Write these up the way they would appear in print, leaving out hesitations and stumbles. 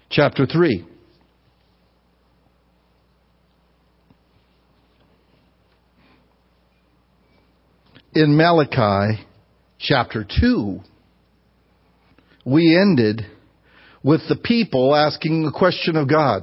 chapter 3. In Malachi chapter 2, we ended with the people asking the question of God.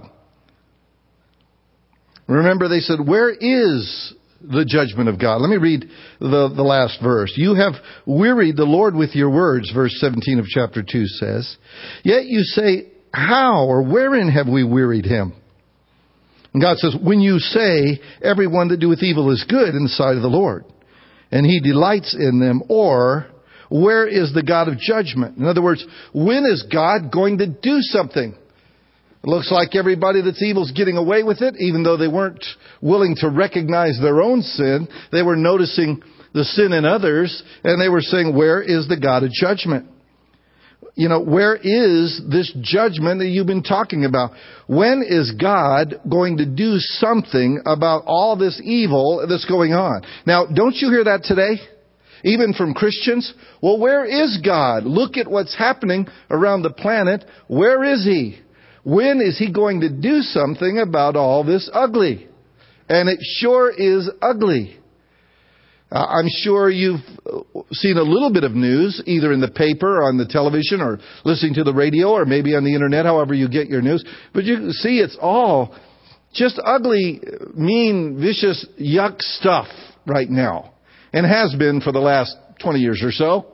Remember, they said, where is the judgment of God? Let me read the last verse. You have wearied the Lord with your words, verse 17 of chapter 2 says. Yet you say, how or wherein have we wearied him? And God says, when you say, everyone that doeth evil is good in the sight of the Lord, and he delights in them, or where is the God of judgment? In other words, when is God going to do something? It looks like everybody that's evil is getting away with it, even though they weren't willing to recognize their own sin. They were noticing the sin in others, and they were saying, where is the God of judgment? You know, where is this judgment that you've been talking about? When is God going to do something about all this evil that's going on? Now, don't you hear that today? Even from Christians? Well, where is God? Look at what's happening around the planet. Where is He? When is He going to do something about all this ugly? And it sure is ugly. I'm sure you've seen a little bit of news, either in the paper, or on the television, or listening to the radio, or maybe on the internet, however you get your news. But you can see it's all just ugly, mean, vicious, yuck stuff right now. And has been for the last 20 years or so.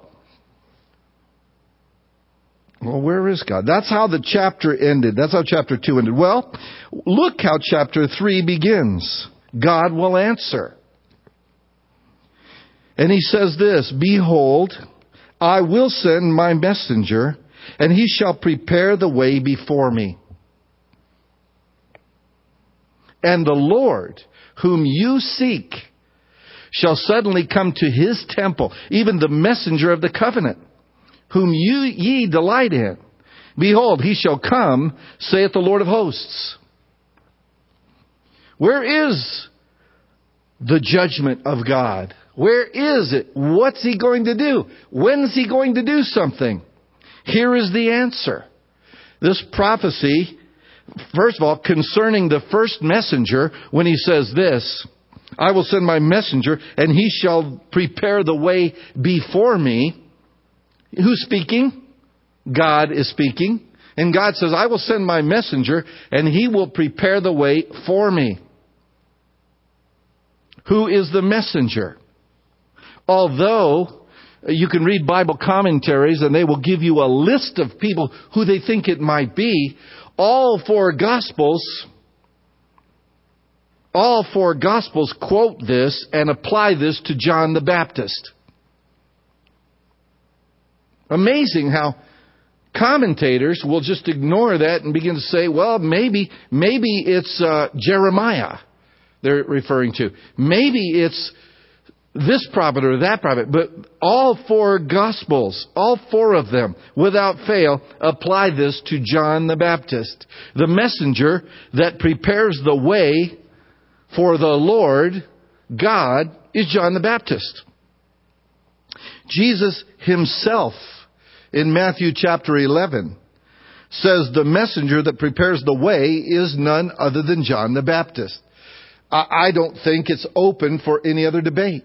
Well, where is God? That's how the chapter ended. That's how chapter 2 ended. Well, look how chapter 3 begins. God will answer. And He says this, behold, I will send my messenger, and he shall prepare the way before me. And the Lord, whom you seek, shall suddenly come to His temple, even the messenger of the covenant, whom ye delight in. Behold, He shall come, saith the Lord of hosts. Where is the judgment of God? Where is it? What's He going to do? When's He going to do something? Here is the answer. This prophecy, first of all, concerning the first messenger, when He says this, I will send my messenger, and he shall prepare the way before me. Who's speaking? God is speaking. And God says, I will send my messenger, and he will prepare the way for me. Who is the messenger? Although you can read Bible commentaries, and they will give you a list of people who they think it might be, all four Gospels quote this and apply this to John the Baptist. Amazing how commentators will just ignore that and begin to say, well, maybe it's Jeremiah they're referring to. Maybe it's this prophet or that prophet. But all four Gospels, all four of them, without fail, apply this to John the Baptist. The messenger that prepares the way for the Lord, God, is John the Baptist. Jesus Himself, in Matthew chapter 11, says the messenger that prepares the way is none other than John the Baptist. I don't think it's open for any other debate.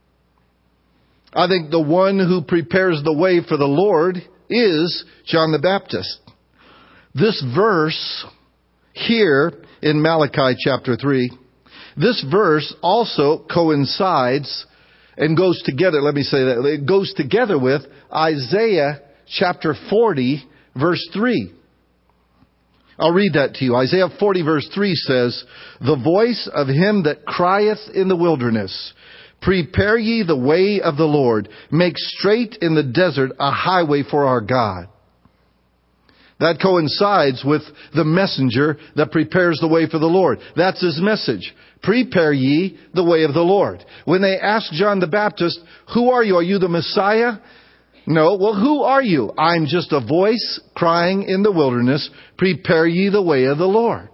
I think the one who prepares the way for the Lord is John the Baptist. This verse here in Malachi chapter 3, this verse also coincides and goes together, let me say that, it goes together with Isaiah chapter 40 verse 3. I'll read that to you. Isaiah 40 verse 3 says, the voice of him that crieth in the wilderness, prepare ye the way of the Lord, make straight in the desert a highway for our God. That coincides with the messenger that prepares the way for the Lord. That's his message. Prepare ye the way of the Lord. When they asked John the Baptist, who are you? Are you the Messiah? No. Well, who are you? I'm just a voice crying in the wilderness, prepare ye the way of the Lord.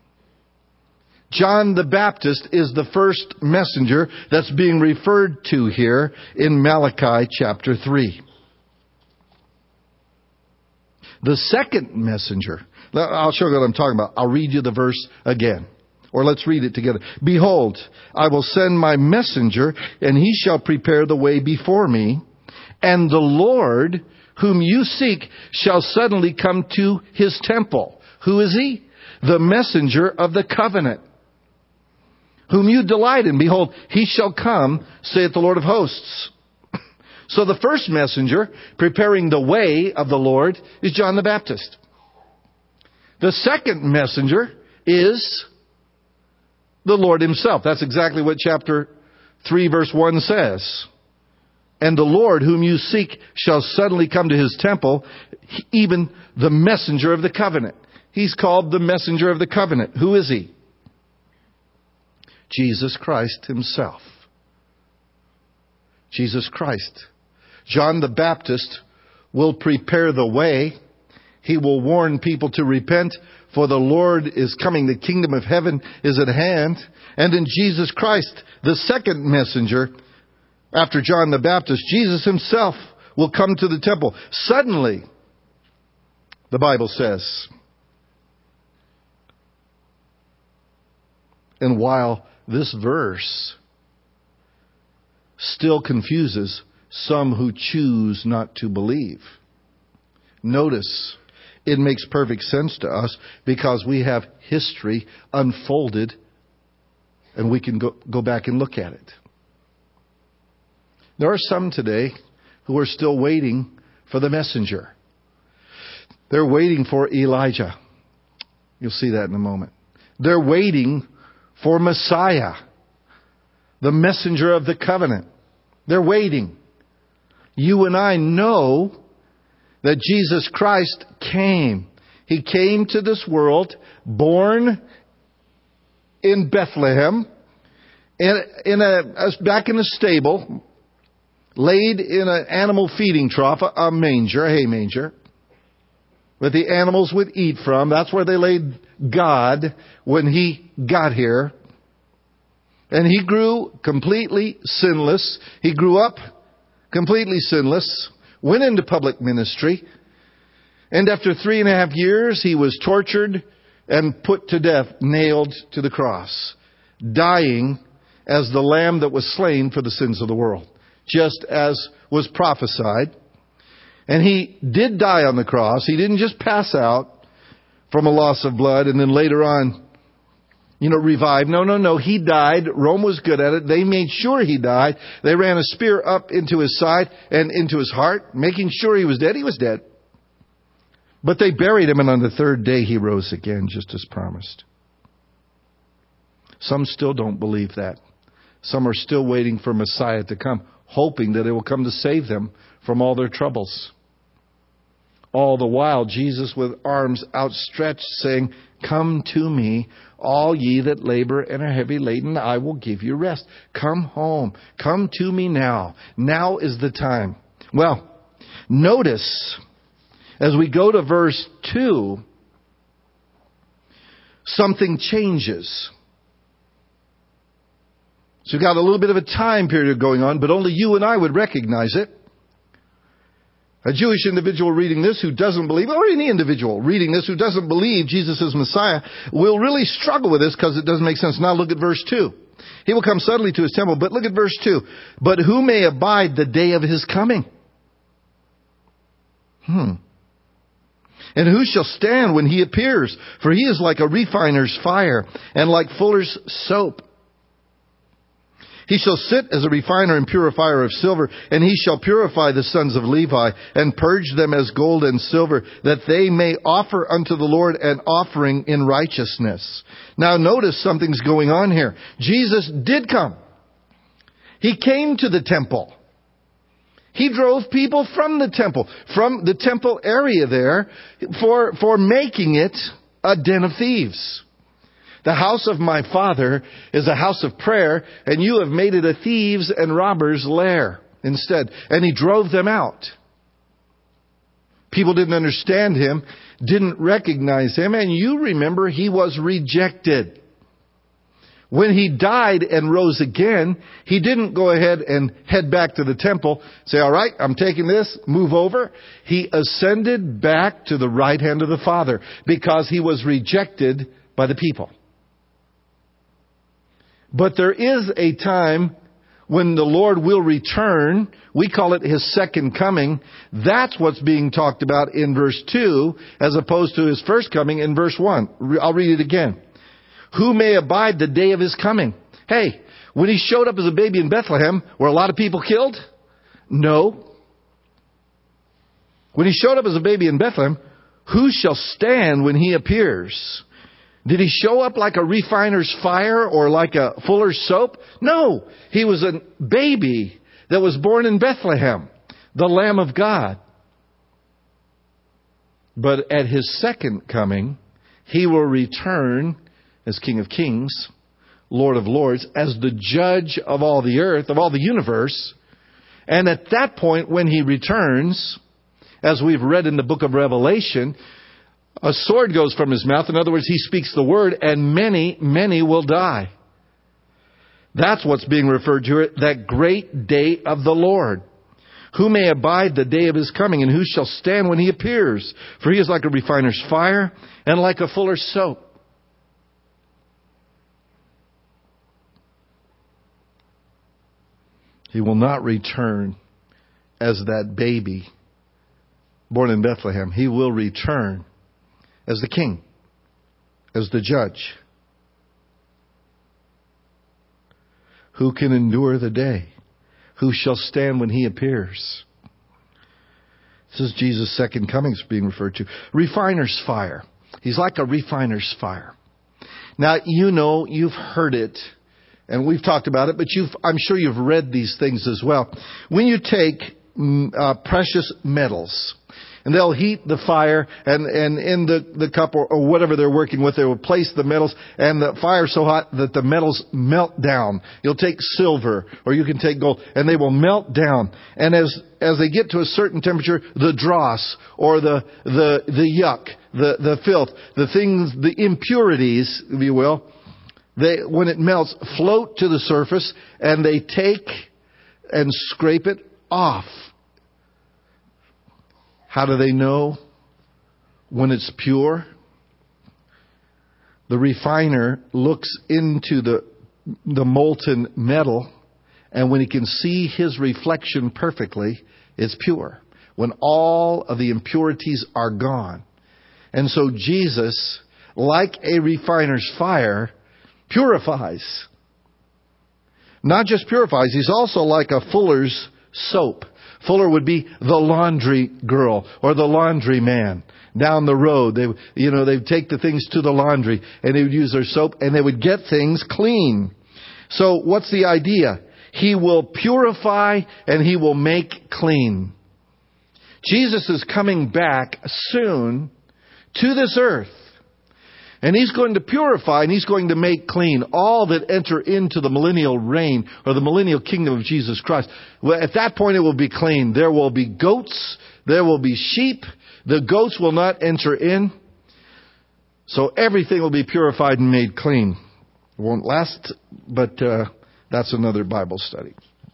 John the Baptist is the first messenger that's being referred to here in Malachi chapter 3. The second messenger. I'll show you what I'm talking about. I'll read you the verse again. Or let's read it together. Behold, I will send my messenger, and he shall prepare the way before me. And the Lord, whom you seek, shall suddenly come to his temple. Who is he? The messenger of the covenant, whom you delight in. Behold, he shall come, saith the Lord of hosts. So the first messenger preparing the way of the Lord is John the Baptist. The second messenger is the Lord himself. That's exactly what chapter 3 verse 1 says. And the Lord whom you seek shall suddenly come to his temple, even the messenger of the covenant. He's called the messenger of the covenant. Who is he? Jesus Christ himself. Jesus Christ. John the Baptist will prepare the way. He will warn people to repent, for the Lord is coming. The kingdom of heaven is at hand. And in Jesus Christ, the second messenger, after John the Baptist, Jesus himself will come to the temple. Suddenly, the Bible says. And while this verse still confuses some who choose not to believe, notice it makes perfect sense to us because we have history unfolded and we can go back and look at it. There are some today who are still waiting for the messenger. They're waiting for Elijah. You'll see that in a moment. They're waiting for Messiah, the messenger of the covenant. They're waiting. You and I know that Jesus Christ came. He came to this world, born in Bethlehem, back in a stable, laid in an animal feeding trough, a manger, a hay manger, that the animals would eat from. That's where they laid God when he got here. And he grew completely sinless. He grew up completely sinless, went into public ministry, and after 3.5 years, he was tortured and put to death, nailed to the cross, dying as the lamb that was slain for the sins of the world, just as was prophesied. And he did die on the cross. He didn't just pass out from a loss of blood and then later on, revive. No. He died. Rome was good at it. They made sure he died. They ran a spear up into his side and into his heart, making sure he was dead. He was dead. But they buried him, and on the third day he rose again, just as promised. Some still don't believe that. Some are still waiting for Messiah to come, hoping that it will come to save them from all their troubles. All the while, Jesus with arms outstretched, saying, "Come to me, all ye that labor and are heavy laden, I will give you rest." Come home. Come to me now. Now is the time. Well, notice, as we go to verse 2, something changes. So we've got a little bit of a time period going on, but only you and I would recognize it. A Jewish individual reading this who doesn't believe, or any individual reading this who doesn't believe Jesus is Messiah, will really struggle with this because it doesn't make sense. Now look at verse 2. He will come suddenly to his temple, but look at verse 2. But who may abide the day of his coming? And who shall stand when he appears? For he is like a refiner's fire and like fuller's soap. He shall sit as a refiner and purifier of silver, and he shall purify the sons of Levi, and purge them as gold and silver, that they may offer unto the Lord an offering in righteousness. Now notice something's going on here. Jesus did come. He came to the temple. He drove people from the temple area there, for making it a den of thieves. The house of my Father is a house of prayer, and you have made it a thieves' and robbers' lair instead. And he drove them out. People didn't understand him, didn't recognize him, and you remember he was rejected. When He died and rose again, He didn't go ahead and head back to the temple, say, all right, I'm taking this, move over. He ascended back to the right hand of the Father because He was rejected by the people. But there is a time when the Lord will return. We call it His second coming. That's what's being talked about in verse 2 as opposed to His first coming in verse 1. I'll read it again. Who may abide the day of His coming? Hey, when He showed up as a baby in Bethlehem, were a lot of people killed? No. When He showed up as a baby in Bethlehem, who shall stand when He appears? Did He show up like a refiner's fire or like a fuller's soap? No. He was a baby that was born in Bethlehem, the Lamb of God. But at His second coming, He will return as King of Kings, Lord of Lords, as the judge of all the earth, of all the universe. And at that point, when He returns, as we've read in the book of Revelation, a sword goes from His mouth. In other words, He speaks the word, and many, many will die. That's what's being referred to, that great day of the Lord. Who may abide the day of His coming, and who shall stand when He appears? For He is like a refiner's fire, and like a fuller's soap. He will not return as that baby born in Bethlehem. He will return as the King, as the judge. Who can endure the day? Who shall stand when He appears? This is Jesus' second coming being referred to. Refiner's fire. He's like a refiner's fire. Now, you know, you've heard it. And we've talked about it, but I'm sure you've read these things as well. When you take precious metals, and they'll heat the fire, and in the cup or whatever they're working with, they will place the metals, and the fire's so hot that the metals melt down. You'll take silver, or you can take gold, and they will melt down. And as they get to a certain temperature, the dross, or the yuck, the filth, the things, the impurities, if you will, when it melts, float to the surface, and they take and scrape it off. How do they know when it's pure? The refiner looks into the molten metal, and when he can see his reflection perfectly, it's pure. When all of the impurities are gone. And so Jesus, like a refiner's fire, purifies. Not just purifies, He's also like a fuller's soap. Fuller would be the laundry girl or the laundry man. Down the road, they'd take the things to the laundry and they would use their soap and they would get things clean. So what's the idea? He will purify and He will make clean. Jesus is coming back soon to this earth. And He's going to purify and He's going to make clean all that enter into the millennial reign or the millennial kingdom of Jesus Christ. Well, at that point it will be clean. There will be goats. There will be sheep. The goats will not enter in. So everything will be purified and made clean. It won't last, but that's another Bible study.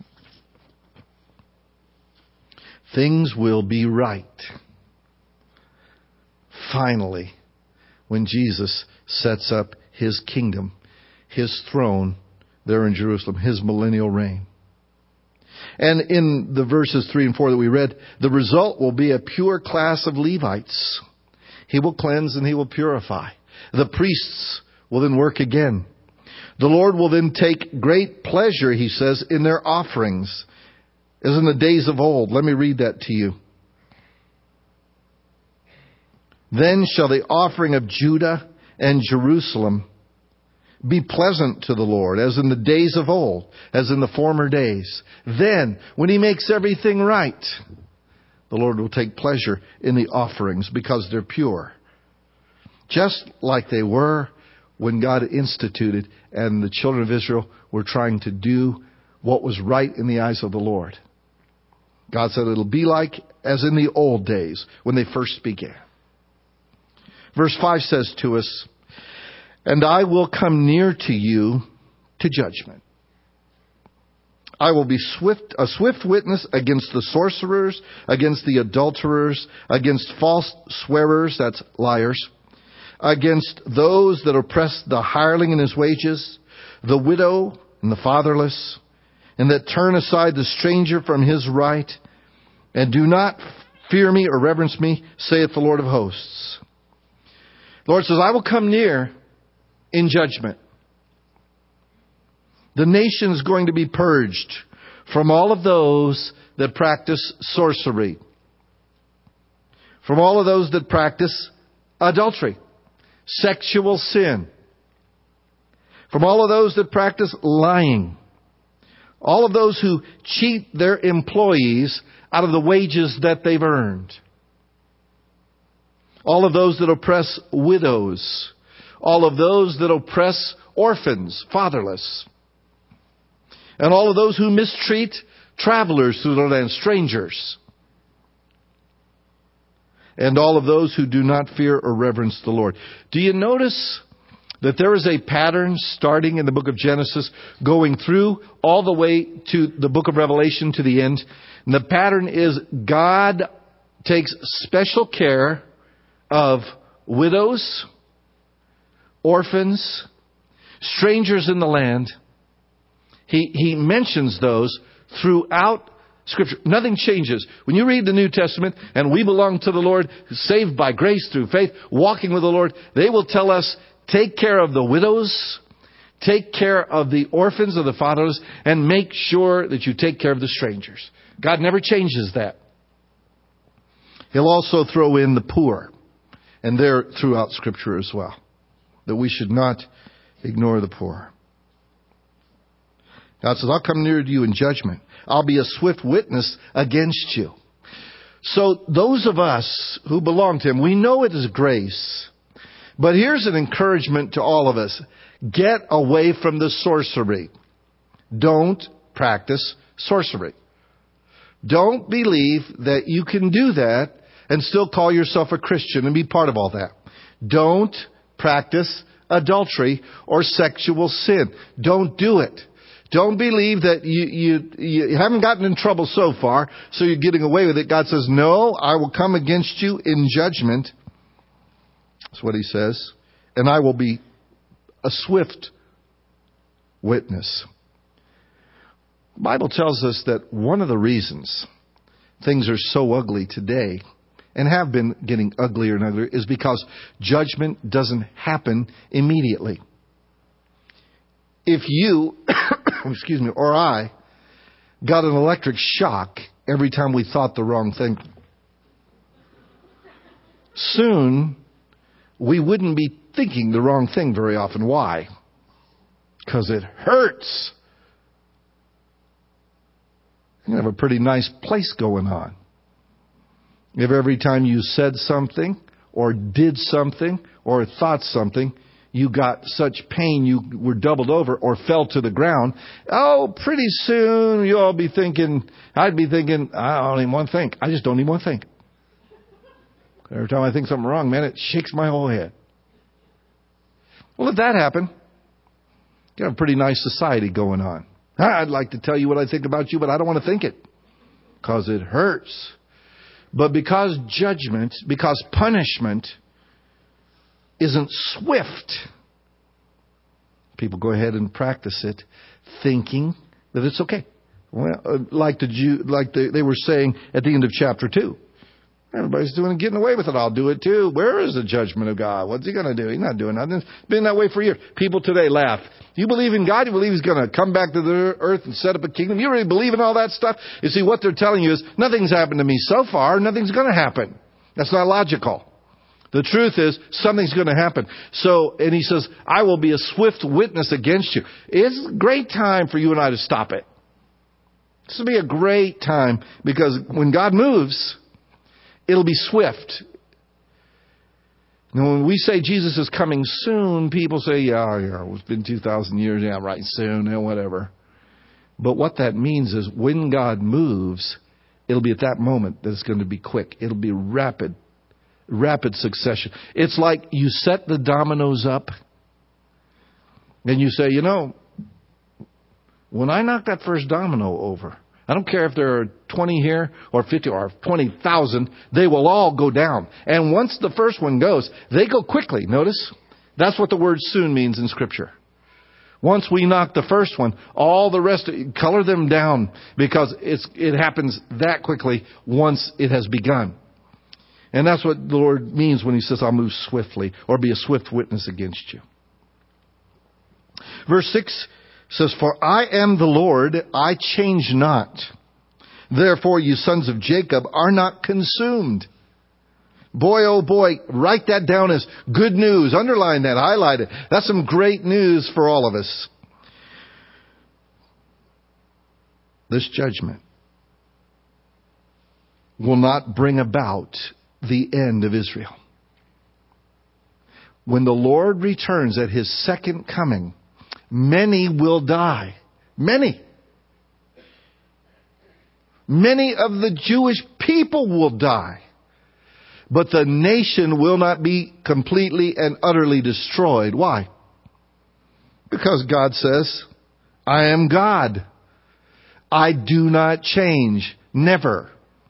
Things will be right. Finally, when Jesus sets up His kingdom, His throne there in Jerusalem, His millennial reign. And in the verses 3 and 4 that we read, the result will be a pure class of Levites. He will cleanse and He will purify. The priests will then work again. The Lord will then take great pleasure, He says, in their offerings, as in the days of old. Let me read that to you. Then shall the offering of Judah and Jerusalem be pleasant to the Lord, as in the days of old, as in the former days. Then, when He makes everything right, the Lord will take pleasure in the offerings because they're pure. Just like they were when God instituted and the children of Israel were trying to do what was right in the eyes of the Lord. God said it'll be like as in the old days when they first began. Verse 5 says to us, "And I will come near to you to judgment. I will be a swift witness against the sorcerers, against the adulterers, against false swearers, that's liars, against those that oppress the hireling in his wages, the widow and the fatherless, and that turn aside the stranger from his right, and do not fear me or reverence me, saith the Lord of hosts. The Lord says, I will come near in judgment. The nation is going to be purged from all of those that practice sorcery, from all of those that practice adultery, sexual sin, from all of those that practice lying, all of those who cheat their employees out of the wages that they've earned, all of those that oppress widows, all of those that oppress orphans, fatherless, and all of those who mistreat travelers through the land, strangers, and all of those who do not fear or reverence the Lord. Do you notice that there is a pattern starting in the book of Genesis, going through all the way to the book of Revelation to the end? And the pattern is God takes special care of widows, orphans, strangers in the land. He mentions those throughout Scripture. Nothing changes. When you read the New Testament, and we belong to the Lord, saved by grace through faith, walking with the Lord, they will tell us, take care of the widows, take care of the orphans, of the fatherless, and make sure that you take care of the strangers. God never changes that. He'll also throw in the poor, and they're throughout Scripture as well, that we should not ignore the poor. God says, I'll come near to you in judgment. I'll be a swift witness against you. So those of us who belong to Him, we know it is grace. But here's an encouragement to all of us. Get away from the sorcery. Don't practice sorcery. Don't believe that you can do that and still call yourself a Christian and be part of all that. Don't practice adultery or sexual sin. Don't do it. Don't believe that you haven't gotten in trouble so far, so you're getting away with it. God says, no, I will come against you in judgment. That's what He says. And I will be a swift witness. The Bible tells us that one of the reasons things are so ugly today, and have been getting uglier and uglier, is because judgment doesn't happen immediately. If you, or I, got an electric shock every time we thought the wrong thing, soon we wouldn't be thinking the wrong thing very often. Why? Because it hurts. You have a pretty nice place going on. If every time you said something, or did something, or thought something, you got such pain you were doubled over or fell to the ground, pretty soon you'll be thinking, I'd be thinking, I don't even want to think. I just don't even want to think. Every time I think something wrong, man, it shakes my whole head. Well, if that happened, you have a pretty nice society going on. I'd like to tell you what I think about you, but I don't want to think it because it hurts. But because punishment isn't swift, people go ahead and practice it thinking that it's okay. Well, like they were saying at the end of chapter 2. Everybody's doing it, getting away with it. I'll do it too. Where is the judgment of God? What's He going to do? He's not doing nothing. It's been that way for years. People today laugh. You believe in God? You believe He's going to come back to the earth and set up a kingdom? You really believe in all that stuff? You see, what they're telling you is, nothing's happened to me so far. Nothing's going to happen. That's not logical. The truth is, something's going to happen. And He says, I will be a swift witness against you. It's a great time for you and I to stop it. This will be a great time, because when God moves, it'll be swift. Now, when we say Jesus is coming soon, people say, yeah, it's been 2,000 years. Yeah, right, soon, whatever. But what that means is when God moves, it'll be at that moment that it's going to be quick. It'll be rapid succession. It's like you set the dominoes up and you say, when I knock that first domino over, I don't care if there are 20 here or 50 or 20,000, they will all go down. And once the first one goes, they go quickly. Notice? That's what the word soon means in Scripture. Once we knock the first one, all the rest, color them down, because it happens that quickly once it has begun. And that's what the Lord means when He says, I'll move swiftly, or be a swift witness against you. Verse 6 says, for I am the Lord, I change not. Therefore you sons of Jacob are not consumed. Boy, oh boy, write that down as good news. Underline that, highlight it. That's some great news for all of us. This judgment will not bring about the end of Israel. When the Lord returns at His second coming, many will die. Many. Many of the Jewish people will die. But the nation will not be completely and utterly destroyed. Why? Because God says, I am God. I do not change. Never.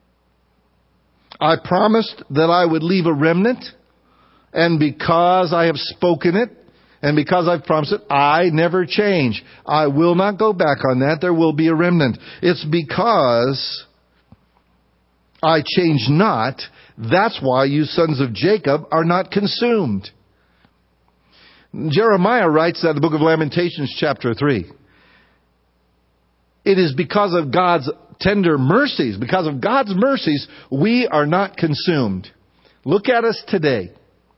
I promised that I would leave a remnant. And because I have spoken it, and because I've promised it, I never change. I will not go back on that. There will be a remnant. It's because I change not. That's why you sons of Jacob are not consumed. Jeremiah writes that in the book of Lamentations, chapter 3. It is because of God's tender mercies, because of God's mercies, we are not consumed. Look at us today.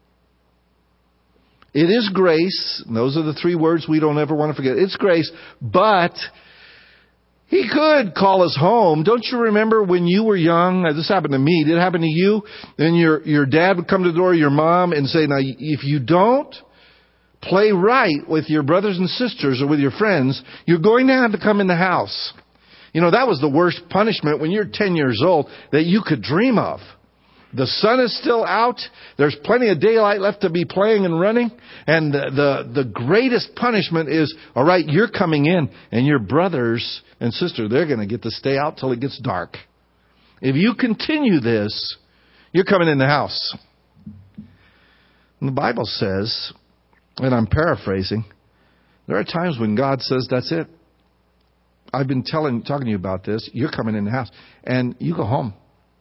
It is grace. And those are the three words we don't ever want to forget. It's grace, but He could call us home. Don't you remember when you were young? This happened to me. Did it happen to you? Then your dad would come to the door of your mom and say, now, if you don't play right with your brothers and sisters or with your friends, you're going to have to come in the house. You know, that was the worst punishment when you're 10 years old that you could dream of. The sun is still out. There's plenty of daylight left to be playing and running. And the greatest punishment is, all right, you're coming in, and your brothers and sisters, they're going to get to stay out till it gets dark. If you continue this, you're coming in the house. And the Bible says, and I'm paraphrasing, there are times when God says, that's it. I've been talking to you about this. You're coming in the house. And you go home.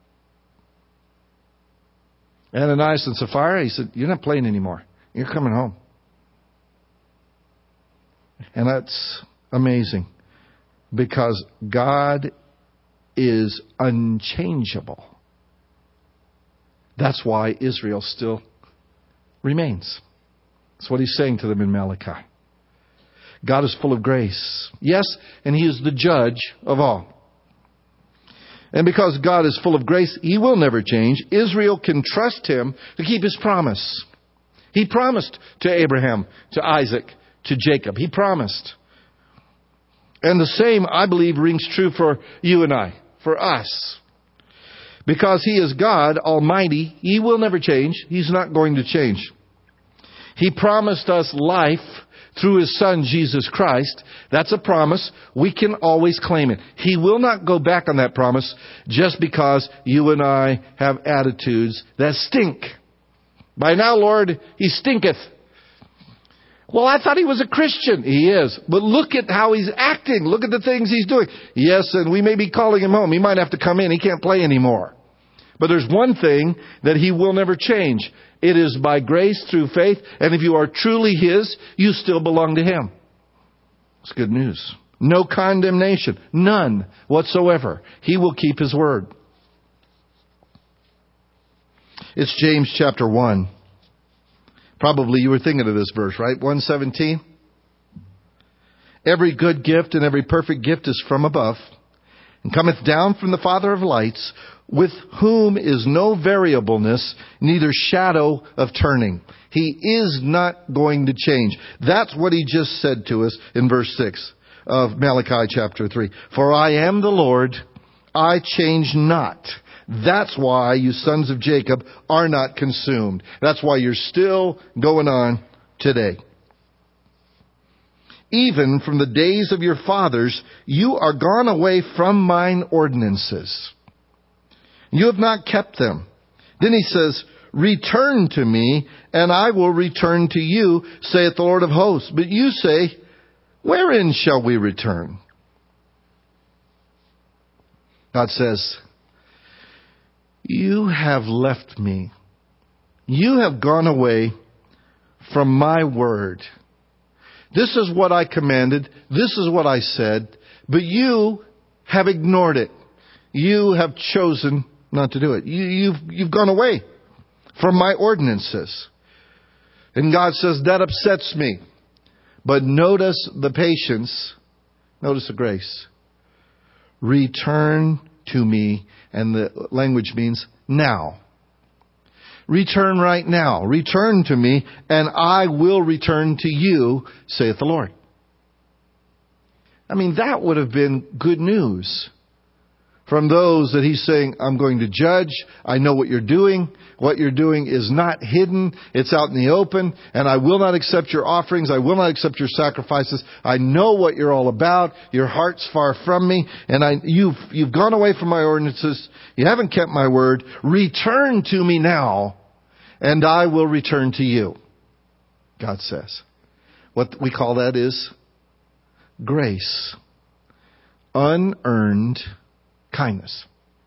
Ananias and Sapphira, He said, you're not playing anymore. You're coming home. And that's amazing. Because God is unchangeable. That's why Israel still remains. That's what He's saying to them in Malachi. God is full of grace. Yes, and He is the judge of all. And because God is full of grace, He will never change. Israel can trust Him to keep His promise. He promised to Abraham, to Isaac, to Jacob. He promised. And the same, I believe, rings true for you and I, for us. Because He is God Almighty, He will never change. He's not going to change. He promised us life through His Son, Jesus Christ. That's a promise. We can always claim it. He will not go back on that promise just because you and I have attitudes that stink. By now, Lord, he stinketh. Well, I thought he was a Christian. He is. But look at how he's acting. Look at the things he's doing. Yes, and we may be calling him home. He might have to come in. He can't play anymore. But there's one thing that he will never change. It is by grace through faith. And if you are truly his, you still belong to him. It's good news. No condemnation. None whatsoever. He will keep his word. It's James chapter 1. Probably you were thinking of this verse, right? 1:17. Every good gift and every perfect gift is from above, and cometh down from the Father of lights, with whom is no variableness, neither shadow of turning. He is not going to change. That's what he just said to us in verse 6 of Malachi chapter 3. For I am the Lord, I change not. That's why you sons of Jacob are not consumed. That's why you're still going on today. even from the days of your fathers, you are gone away from mine ordinances. You have not kept them. Then he says, return to me, and I will return to you, saith the Lord of hosts. But you say, wherein shall we return? God says, you have left me. You have gone away from my word. This is what I commanded. This is what I said. But you have ignored it. You have chosen not to do it. You've gone away from my ordinances. And God says, that upsets me. But notice the patience. Notice the grace. Return to me. And the language means now. Return right now. Return to me, and I will return to you, saith the Lord. I mean, that would have been good news from those that he's saying, I'm going to judge. I know what you're doing. What you're doing is not hidden. It's out in the open, and I will not accept your offerings. I will not accept your sacrifices. I know what you're all about. Your heart's far from me, and you've gone away from my ordinances. You haven't kept my word. Return to me now, and I will return to you, God says. What we call that is grace. Unearned kindness.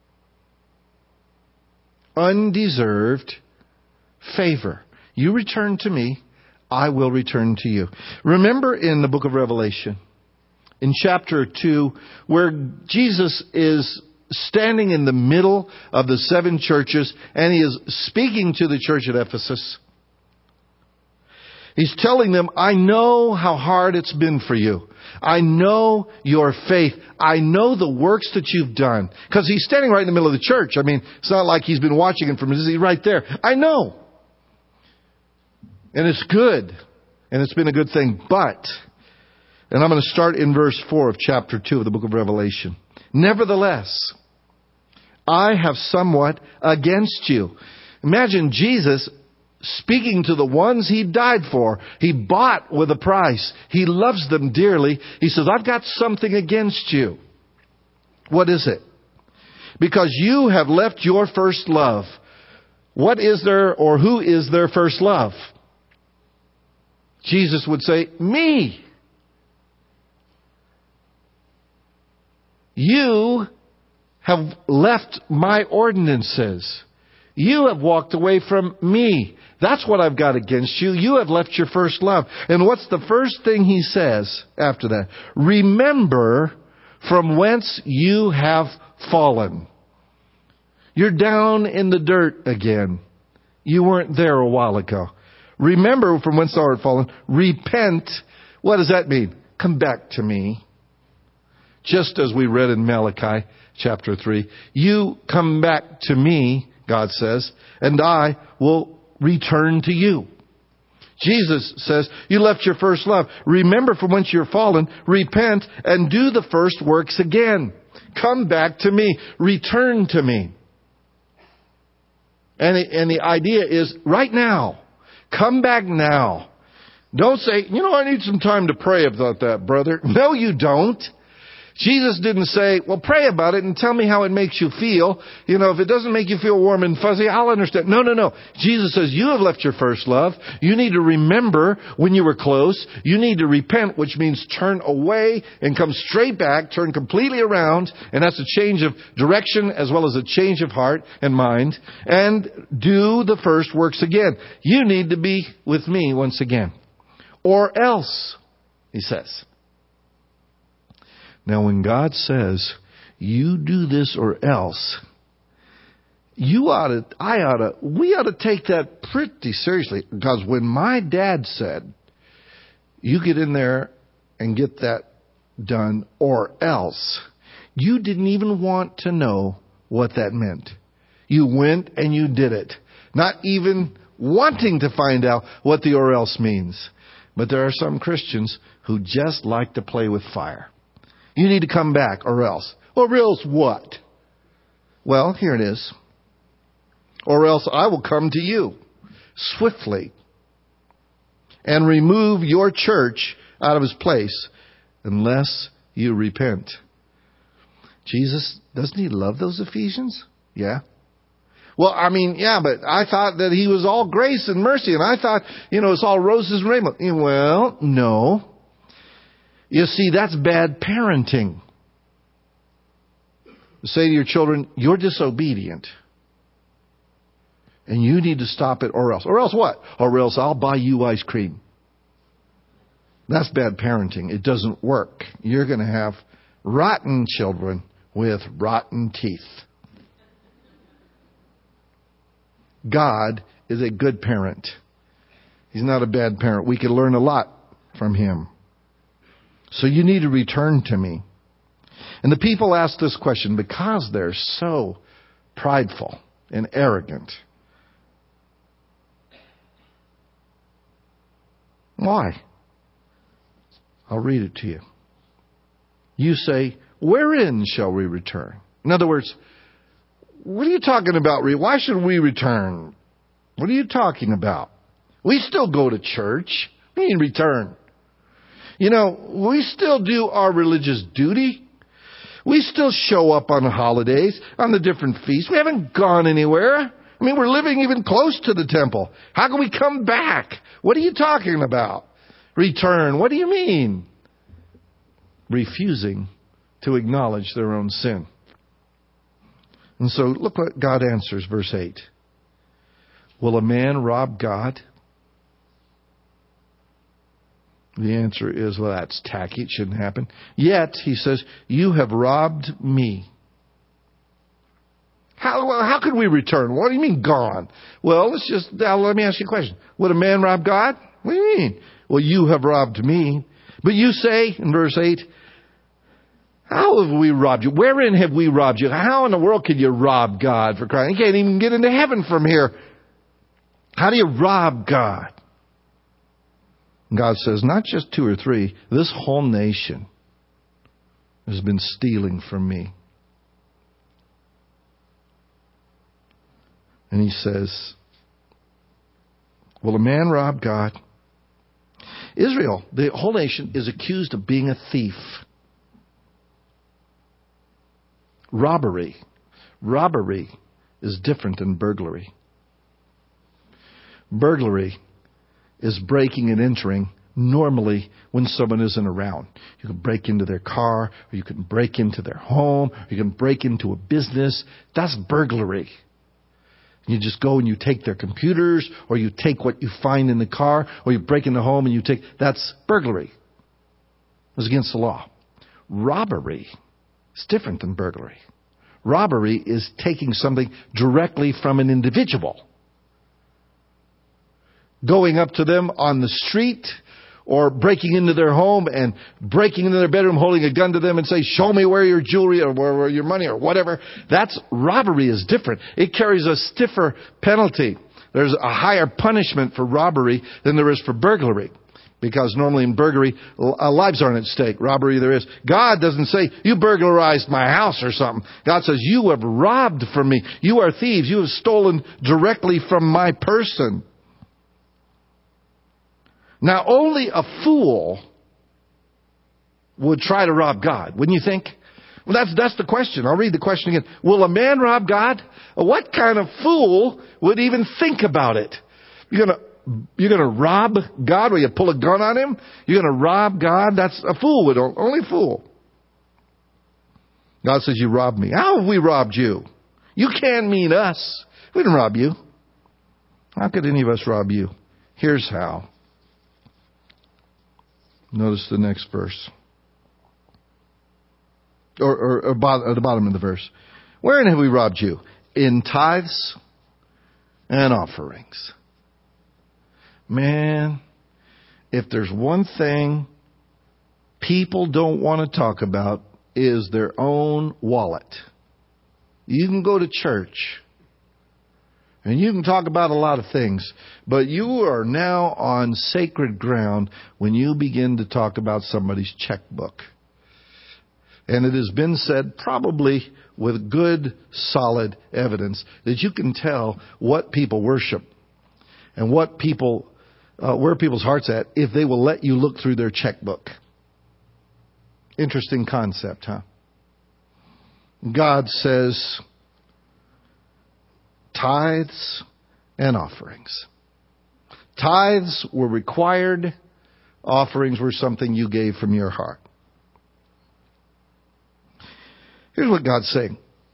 Undeserved favor. You return to me, I will return to you. Remember in the book of Revelation, in chapter 2, where Jesus is standing in the middle of the 7 churches, and he is speaking to the church at Ephesus. He's telling them, I know how hard it's been for you. I know your faith. I know the works that you've done. Because he's standing right in the middle of the church. I mean, it's not like he's been watching it from he's right there. I know. And it's good. And it's been a good thing. But, and I'm going to start in verse 4 of chapter 2 of the book of Revelation. Nevertheless, I have somewhat against you. Imagine Jesus speaking to the ones he died for. He bought with a price. He loves them dearly. He says, I've got something against you. What is it? Because you have left your first love. What is there, or who is their first love? Jesus would say, me. You have left my ordinances. You have walked away from me. That's what I've got against you. You have left your first love. And what's the first thing he says after that? Remember from whence you have fallen. You're down in the dirt again. You weren't there a while ago. Remember from whence thou art fallen. Repent. What does that mean? Come back to me. Just as we read in Malachi chapter 3. You come back to me, God says, and I will return to you. Jesus says, you left your first love. Remember from whence you're fallen. Repent and do the first works again. Come back to me. Return to me. And the idea is right now. Come back now. Don't say, I need some time to pray about that, brother. No, you don't. Jesus didn't say, well, pray about it and tell me how it makes you feel. If it doesn't make you feel warm and fuzzy, I'll understand. No. Jesus says, you have left your first love. You need to remember when you were close. You need to repent, which means turn away and come straight back, turn completely around. And that's a change of direction as well as a change of heart and mind. And do the first works again. You need to be with me once again. Or else, he says. Now, when God says, you do this or else, we ought to take that pretty seriously. Because when my dad said, you get in there and get that done or else, you didn't even want to know what that meant. You went and you did it. Not even wanting to find out what the or else means. But there are some Christians who just like to play with fire. You need to come back or else. Or else what? Well, here it is. Or else I will come to you swiftly and remove your church out of his place unless you repent. Jesus, doesn't he love those Ephesians? Yeah. Well, yeah, but I thought that he was all grace and mercy, and I thought, it's all roses and rainbows. Well, no. You see, that's bad parenting. Say to your children, you're disobedient. And you need to stop it, or else. Or else what? Or else I'll buy you ice cream. That's bad parenting. It doesn't work. You're going to have rotten children with rotten teeth. God is a good parent. He's not a bad parent. We can learn a lot from him. So you need to return to me. And the people ask this question because they're so prideful and arrogant. Why? I'll read it to you. You say, wherein shall we return? In other words, what are you talking about? Why should we return? What are you talking about? We still go to church. We need return. We still do our religious duty. We still show up on the holidays, on the different feasts. We haven't gone anywhere. We're living even close to the temple. How can we come back? What are you talking about? Return. What do you mean? Refusing to acknowledge their own sin. And so look what God answers, verse 8. Will a man rob God? The answer is, well, that's tacky. It shouldn't happen. Yet, he says, you have robbed me. How could we return? What do you mean gone? Well, let me ask you a question. Would a man rob God? What do you mean? Well, you have robbed me. But you say, in verse 8, how have we robbed you? Wherein have we robbed you? How in the world could you rob God for crying? You can't even get into heaven from here. How do you rob God? And God says, not just 2 or 3, this whole nation has been stealing from me. And he says, will a man rob God? Israel, the whole nation, is accused of being a thief. Robbery is different than burglary. Burglary is breaking and entering normally when someone isn't around. You can break into their car, or you can break into their home, or you can break into a business. That's burglary. You just go and you take their computers, or you take what you find in the car, or you break in the home and you take... That's burglary. It's against the law. Robbery is different than burglary. Robbery is taking something directly from an individual. Going up to them on the street, or breaking into their home and breaking into their bedroom, holding a gun to them and say, show me where your jewelry or where your money or whatever. That's robbery is different. It carries a stiffer penalty. There's a higher punishment for robbery than there is for burglary. Because normally in burglary, lives aren't at stake. Robbery there is. God doesn't say, you burglarized my house or something. God says, you have robbed from me. You are thieves. You have stolen directly from my person. Now, only a fool would try to rob God, wouldn't you think? Well, that's the question. I'll read the question again. Will a man rob God? What kind of fool would even think about it? You're gonna rob God? Will you pull a gun on him? You're gonna rob God? That's a fool would, only a fool. God says, you robbed me. How have we robbed you? You can't mean us. We didn't rob you. How could any of us rob you? Here's how. Notice the next verse. Or at the bottom of the verse. Wherein have we robbed you? In tithes and offerings. Man, if there's one thing people don't want to talk about is their own wallet. You can go to church and you can talk about a lot of things, but you are now on sacred ground when you begin to talk about somebody's checkbook. And it has been said, probably with good, solid evidence, that you can tell what people worship and what people where are people's hearts at if they will let you look through their checkbook? Interesting concept, huh? God says tithes and offerings. Tithes were required. Offerings were something you gave from your heart. Here's what God's saying.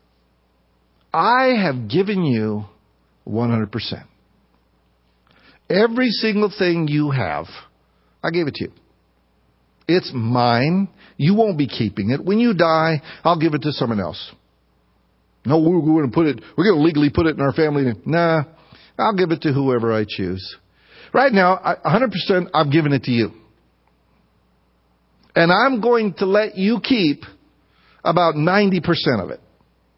I have given you 100%. Every single thing you have, I gave it to you. It's mine. You won't be keeping it. When you die, I'll give it to someone else. No, we're going to legally put it in our family. Nah, I'll give it to whoever I choose. Right now, 100%, I've given it to you. And I'm going to let you keep about 90% of it.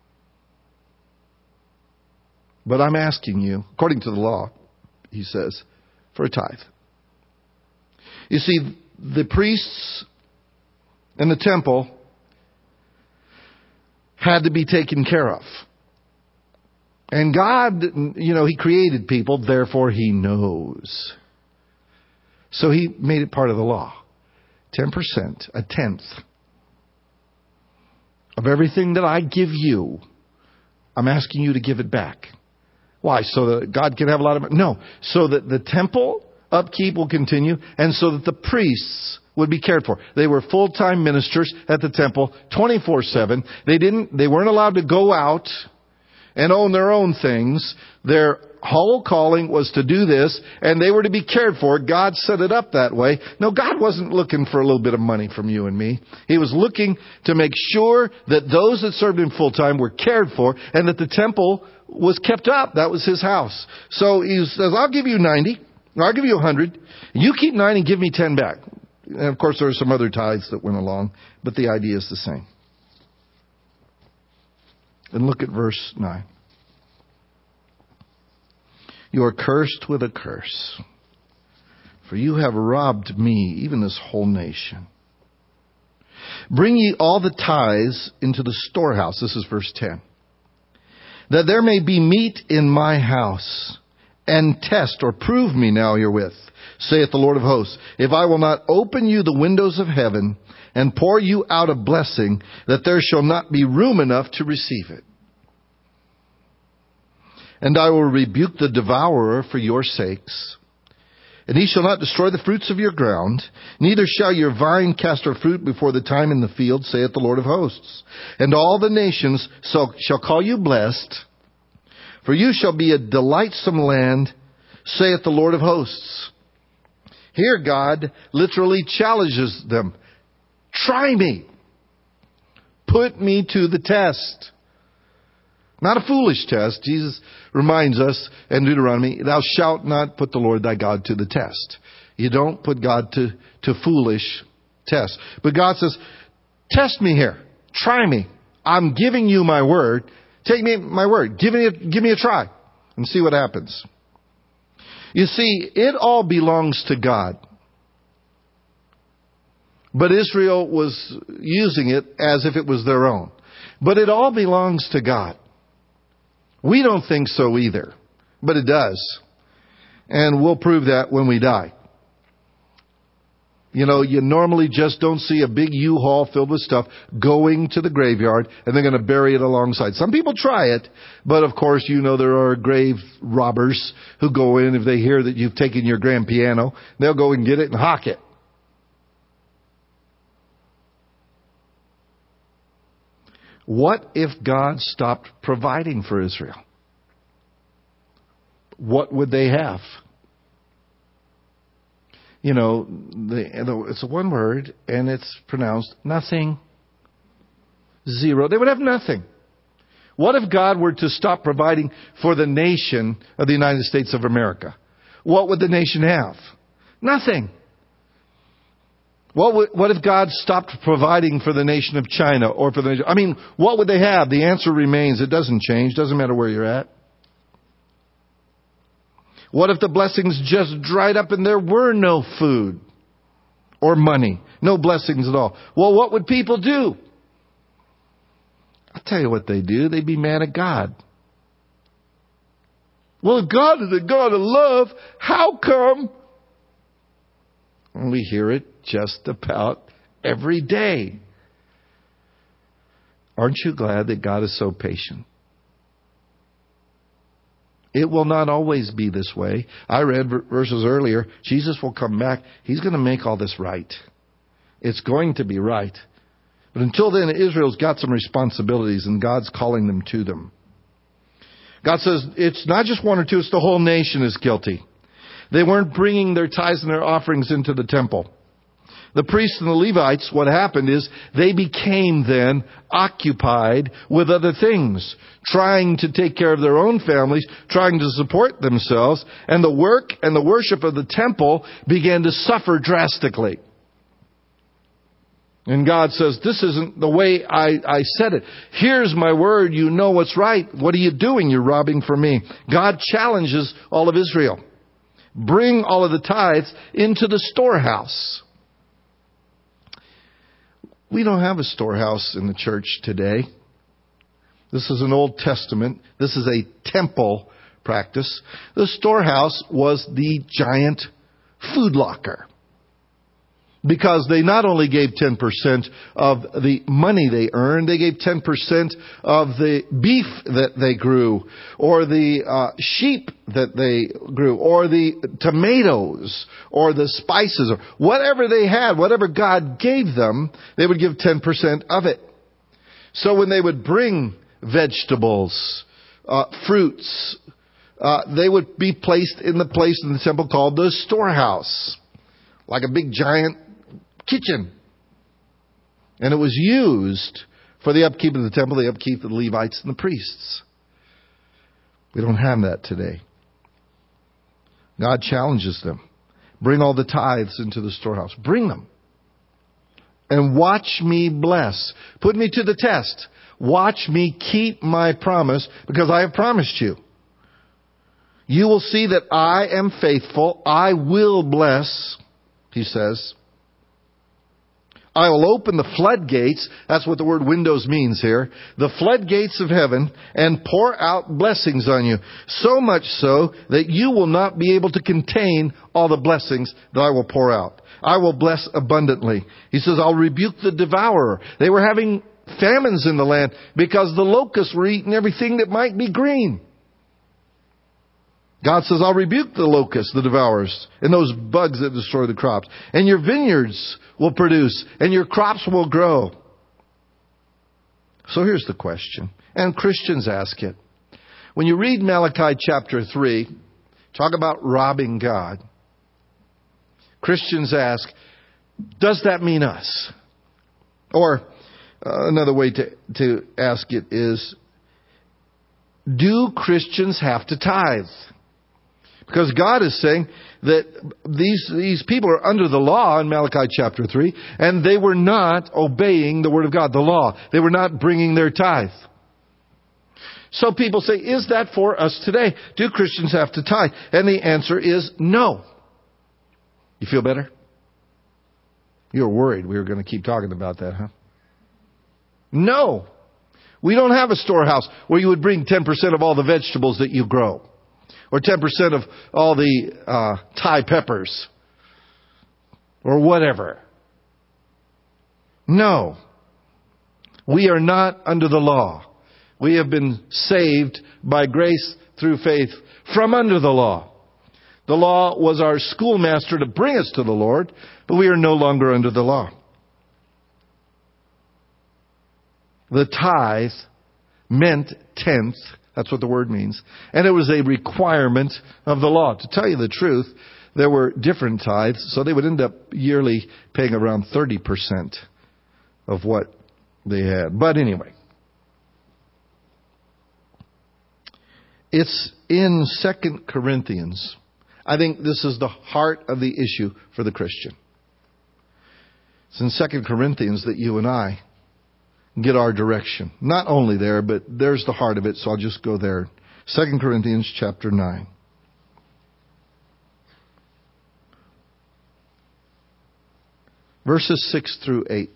But I'm asking you, according to the law, he says, for a tithe. You see, the priests in the temple had to be taken care of. And God, He created people, therefore He knows. So He made it part of the law. 10%, a tenth of everything that I give you, I'm asking you to give it back. Why? So that God can have a lot of money? No. So that the temple upkeep will continue and so that the priests would be cared for. They were full-time ministers at the temple 24/7. They weren't allowed to go out and own their own things. Their whole calling was to do this, and they were to be cared for. God set it up that way. No, God wasn't looking for a little bit of money from you and me. He was looking to make sure that those that served Him full-time were cared for and that the temple was kept up. That was His house. So He says, I'll give you 90, or I'll give you 100. You keep 90, give me 10 back. And of course, there are some other tithes that went along, but the idea is the same. And look at verse 9. You are cursed with a curse, for you have robbed me, even this whole nation. Bring ye all the tithes into the storehouse. This is verse 10. That there may be meat in my house, and test or prove me now herewith, saith the Lord of hosts, if I will not open you the windows of heaven and pour you out a blessing, that there shall not be room enough to receive it. And I will rebuke the devourer for your sakes. And he shall not destroy the fruits of your ground, neither shall your vine cast her fruit before the time in the field, saith the Lord of hosts. And all the nations shall call you blessed, for you shall be a delightsome land, saith the Lord of hosts. Here God literally challenges them. Try me. Put me to the test. Not a foolish test. Jesus reminds us in Deuteronomy, thou shalt not put the Lord thy God to the test. You don't put God to foolish tests. But God says, test me here. Try me. I'm giving you my word. Take me my word. Give me a try and see what happens. You see, it all belongs to God. But Israel was using it as if it was their own. But it all belongs to God. We don't think so either, but it does. And we'll prove that when we die. You normally just don't see a big U-Haul filled with stuff going to the graveyard and they're going to bury it alongside. Some people try it, but of course there are grave robbers who go in if they hear that you've taken your grand piano. They'll go and get it and hock it. What if God stopped providing for Israel? What would they have? It's one word and it's pronounced nothing. Zero. They would have nothing. What if God were to stop providing for the nation of the United States of America? What would the nation have? Nothing. What if God stopped providing for the nation of China or for the nation? What would they have? The answer remains, it doesn't change. Doesn't matter where you're at. What if the blessings just dried up and there were no food or money? No blessings at all. Well, what would people do? I'll tell you what they do. They'd be mad at God. Well, if God is a God of love, how come We hear it just about every day. Aren't you glad that God is so patient? It will not always be this way. I read verses earlier. Jesus will come back. He's going to make all this right. It's going to be right. But until then, Israel's got some responsibilities, and God's calling them to them. God says it's not just one or two, it's the whole nation is guilty. They weren't bringing their tithes and their offerings into the temple. The priests and the Levites, what happened is they became then occupied with other things, trying to take care of their own families, trying to support themselves, and the work and the worship of the temple began to suffer drastically. And God says, this isn't the way I said it. Here's my word. You know what's right. What are you doing? You're robbing from me. God challenges all of Israel. Bring all of the tithes into the storehouse. We don't have a storehouse in the church today. This is an Old Testament. This is a temple practice. The storehouse was the giant food locker. Because they not only gave 10% of the money they earned, they gave 10% of the beef that they grew, or the sheep that they grew, or the tomatoes, or the spices, or whatever they had, whatever God gave them, they would give 10% of it. So when they would bring vegetables, fruits, they would be placed in the place in the temple called the storehouse, like a big giant kitchen. And it was used for the upkeep of the temple, the upkeep of the Levites and the priests. We don't have that today. God challenges them. Bring all the tithes into the storehouse. Bring them. And watch me bless. Put me to the test. Watch me keep my promise, because I have promised you. You will see that I am faithful. I will bless, he says. I will open the floodgates, that's what the word windows means here, the floodgates of heaven, and pour out blessings on you. So much so that you will not be able to contain all the blessings that I will pour out. I will bless abundantly. He says, I'll rebuke the devourer. They were having famines in the land because the locusts were eating everything that might be green. God says, I'll rebuke the locusts, the devourers, and those bugs that destroy the crops. And your vineyards will produce, and your crops will grow. So here's the question, and Christians ask it. When you read Malachi chapter 3, talk about robbing God, Christians ask, does that mean us? Or another way to ask it is, do Christians have to tithe? Because God is saying that these people are under the law in Malachi chapter 3, and they were not obeying the word of God, the law. They were not bringing their tithe. So people say, is that for us today? Do Christians have to tithe? And the answer is no. You feel better? You were worried we were going to keep talking about that, huh? No. We don't have a storehouse where you would bring 10% of all the vegetables that you grow. Or 10% of all the Thai peppers. Or whatever. No. We are not under the law. We have been saved by grace through faith from under the law. The law was our schoolmaster to bring us to the Lord, but we are no longer under the law. The tithe meant tenth. That's what the word means. And it was a requirement of the law. To tell you the truth, there were different tithes, so they would end up yearly paying around 30% of what they had. But anyway, it's in 2 Corinthians. I think this is the heart of the issue for the Christian. It's in 2 Corinthians that you and I get our direction. Not only there, but there's the heart of it, so I'll just go there. 2 Corinthians chapter 9. Verses 6 through 8.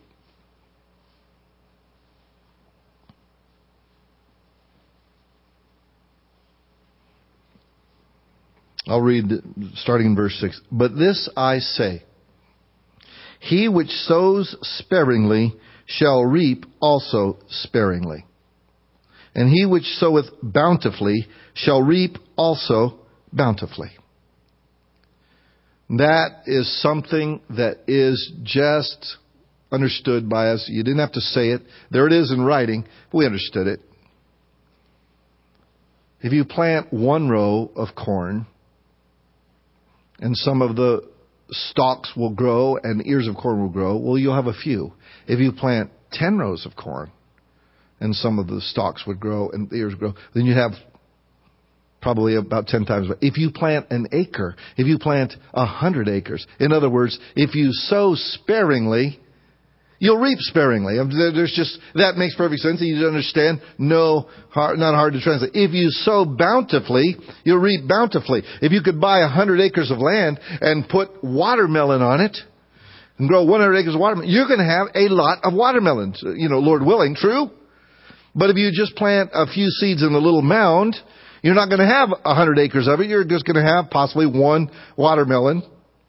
I'll read starting in verse 6. But this I say, He which sows sparingly shall reap also sparingly. And he which soweth bountifully shall reap also bountifully. That is something that is just understood by us. You didn't have to say it. There it is in writing. We understood it. If you plant one row of corn, and some of the stalks will grow and ears of corn will grow, well, you'll have a few. If you plant 10 rows of corn, and some of the stalks would grow and the ears grow, then you have probably about 10 times. If you plant an acre, if you plant 100 acres, in other words, if you sow sparingly, you'll reap sparingly. There's just, that makes perfect sense. You understand? No, not hard to translate. If you sow bountifully, you'll reap bountifully. If you could buy 100 acres of land and put watermelon on it and grow 100 acres of watermelon, you're going to have a lot of watermelons, Lord willing. True? But if you just plant a few seeds in a little mound, you're not going to have 100 acres of it. You're just going to have possibly one watermelon.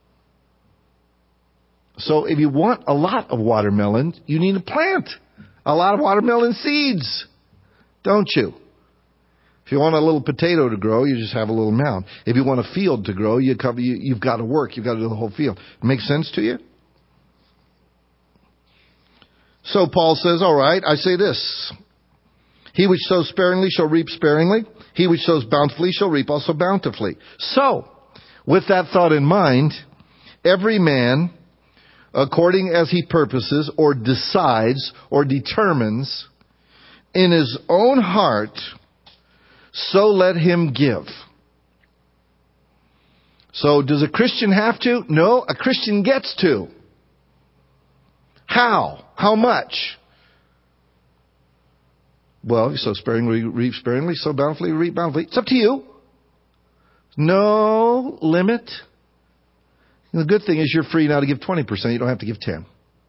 So if you want a lot of watermelon, you need to plant a lot of watermelon seeds, don't you? If you want a little potato to grow, you just have a little mound. If you want a field to grow, you've got to work. You've got to do the whole field. Make sense to you? So Paul says, all right, I say this. He which sows sparingly shall reap sparingly. He which sows bountifully shall reap also bountifully. So, with that thought in mind, every man, according as he purposes or decides or determines in his own heart, so let him give. So does a Christian have to? No, a Christian gets to. How? How much? Well, you sow sparingly, reap sparingly, sow bountifully, reap bountifully. It's up to you. No limit. And the good thing is you're free now to give 20%. You don't have to give 10.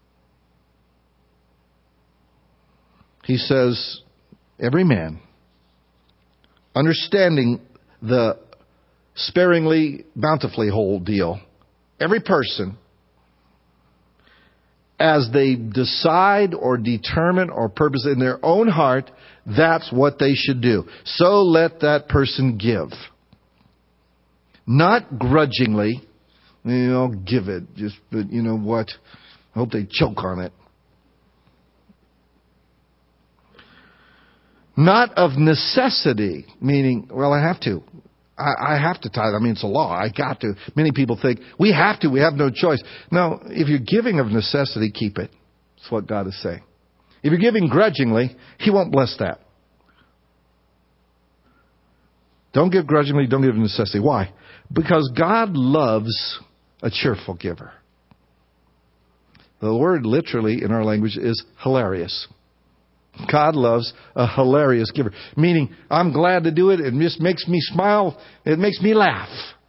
He says, every man, understanding the sparingly, bountifully whole deal, every person, as they decide or determine or purpose in their own heart, that's what they should do. So let that person give. Not grudgingly. Give it. But you know what? I hope they choke on it. Not of necessity, meaning, well, I have to. I have to tithe. I mean, it's a law. I got to. Many people think, we have to. We have no choice. No, if you're giving of necessity, keep it. That's what God is saying. If you're giving grudgingly, He won't bless that. Don't give grudgingly. Don't give of necessity. Why? Because God loves a cheerful giver. The word literally in our language is hilarious. God loves a hilarious giver. Meaning, I'm glad to do it. It just makes me smile. It makes me laugh.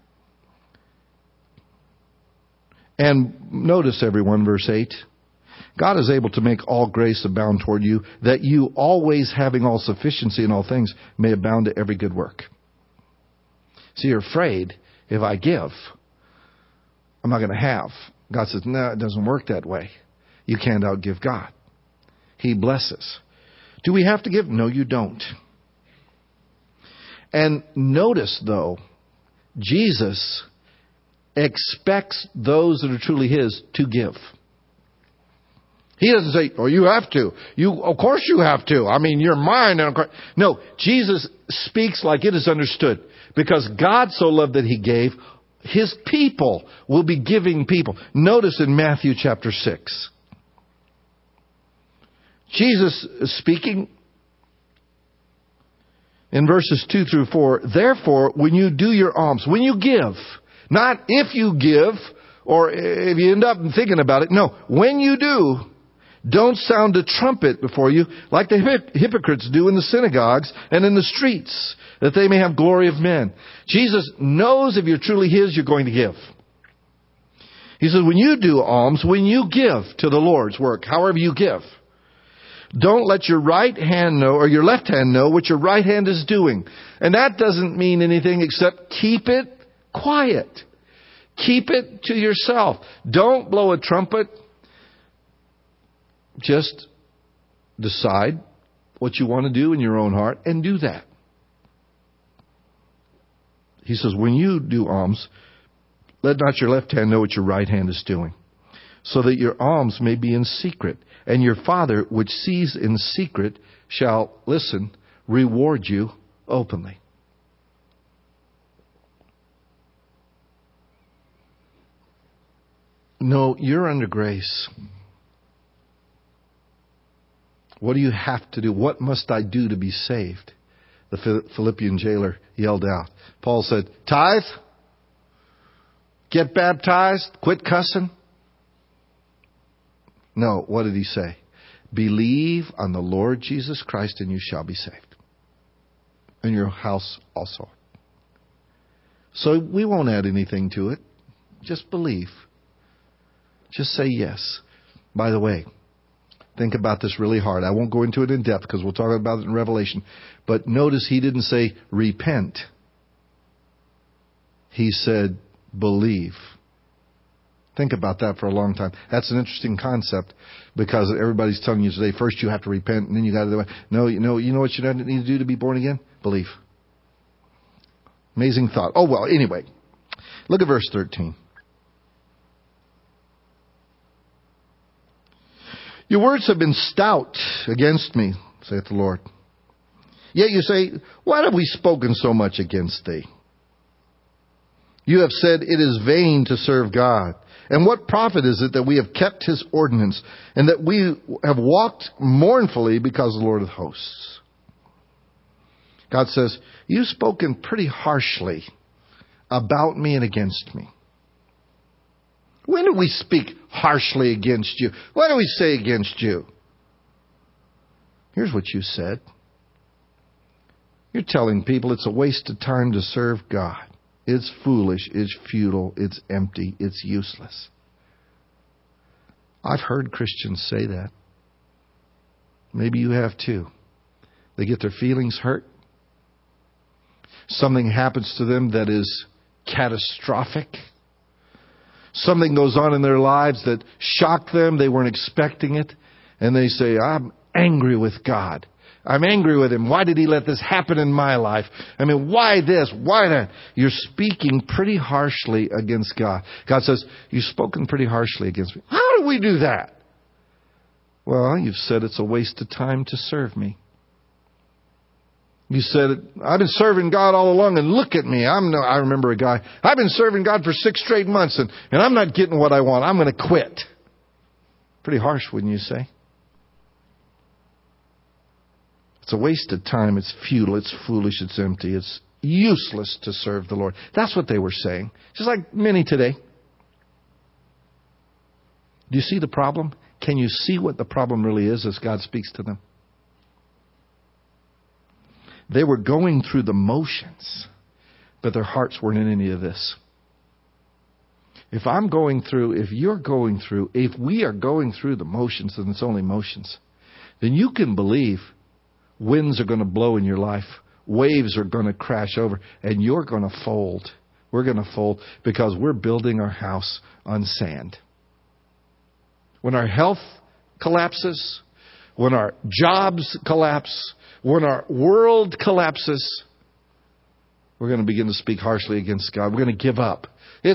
And notice, everyone, verse 8. God is able to make all grace abound toward you, that you, always having all sufficiency in all things, may abound to every good work. See, you're afraid, if I give, I'm not going to have. God says, no, it doesn't work that way. You can't outgive God. He blesses. Do we have to give? No, you don't. And notice, though, Jesus expects those that are truly His to give. He doesn't say, oh, you have to. Of course you have to. I mean, you're mine. No, Jesus speaks like it is understood. Because God so loved that He gave, His people will be giving people. Notice in Matthew chapter 6. Jesus is speaking in verses 2 through 4. Therefore, when you do your alms, when you give, not if you give, or if you end up thinking about it. No, when you do, don't sound a trumpet before you like the hypocrites do in the synagogues and in the streets, that they may have glory of men. Jesus knows if you're truly His, you're going to give. He says, when you do alms, when you give to the Lord's work, however you give, don't let your right hand know, or your left hand know, what your right hand is doing. And that doesn't mean anything except keep it quiet. Keep it to yourself. Don't blow a trumpet just decide what you want to do in your own heart and do that. He says, when you do alms, let not your left hand know what your right hand is doing, so that your alms may be in secret. And your Father, which sees in secret, shall, listen, reward you openly. No, you're under grace. What do you have to do? What must I do to be saved? The Philippian jailer yelled out. Paul said, tithe? Get baptized? Quit cussing? No, what did he say? Believe on the Lord Jesus Christ and you shall be saved. And your house also. So we won't add anything to it. Just believe. Just say yes. By the way, think about this really hard. I won't go into it in depth because we'll talk about it in Revelation. But notice he didn't say repent. He said believe. Think about that for a long time. That's an interesting concept because everybody's telling you today, first you have to repent and then you got to do it. No, you know what you need to do to be born again? Believe. Amazing thought. Oh, well, anyway. Look at verse 13. Your words have been stout against me, saith the Lord. Yet you say, why have we spoken so much against thee? You have said, it is vain to serve God. And what profit is it that we have kept his ordinance, and that we have walked mournfully because of the Lord of hosts? God says, you've spoken pretty harshly about me and against me. When do we speak harshly against you? What do we say against you? Here's what you said. You're telling people it's a waste of time to serve God. It's foolish, it's futile, it's empty, it's useless. I've heard Christians say that. Maybe you have too. They get their feelings hurt. Something happens to them that is catastrophic. Something goes on in their lives that shocked them. They weren't expecting it. And they say, I'm angry with God. I'm angry with him. Why did he let this happen in my life? I mean, why this? Why that? You're speaking pretty harshly against God. God says, you've spoken pretty harshly against me. How do we do that? Well, you've said it's a waste of time to serve me. You said, I've been serving God all along and look at me. I remember a guy, I've been serving God for 6 straight months and I'm not getting what I want. I'm going to quit. Pretty harsh, wouldn't you say? It's a waste of time. It's futile. It's foolish. It's empty. It's useless to serve the Lord. That's what they were saying. Just like many today. Do you see the problem? Can you see what the problem really is as God speaks to them? They were going through the motions, but their hearts weren't in any of this. If you're going through, if we are going through the motions, and it's only motions, then you can believe winds are going to blow in your life. Waves are going to crash over, and you're going to fold. We're going to fold because we're building our house on sand. When our health collapses, when our jobs collapse, when our world collapses, we're going to begin to speak harshly against God. We're going to give up.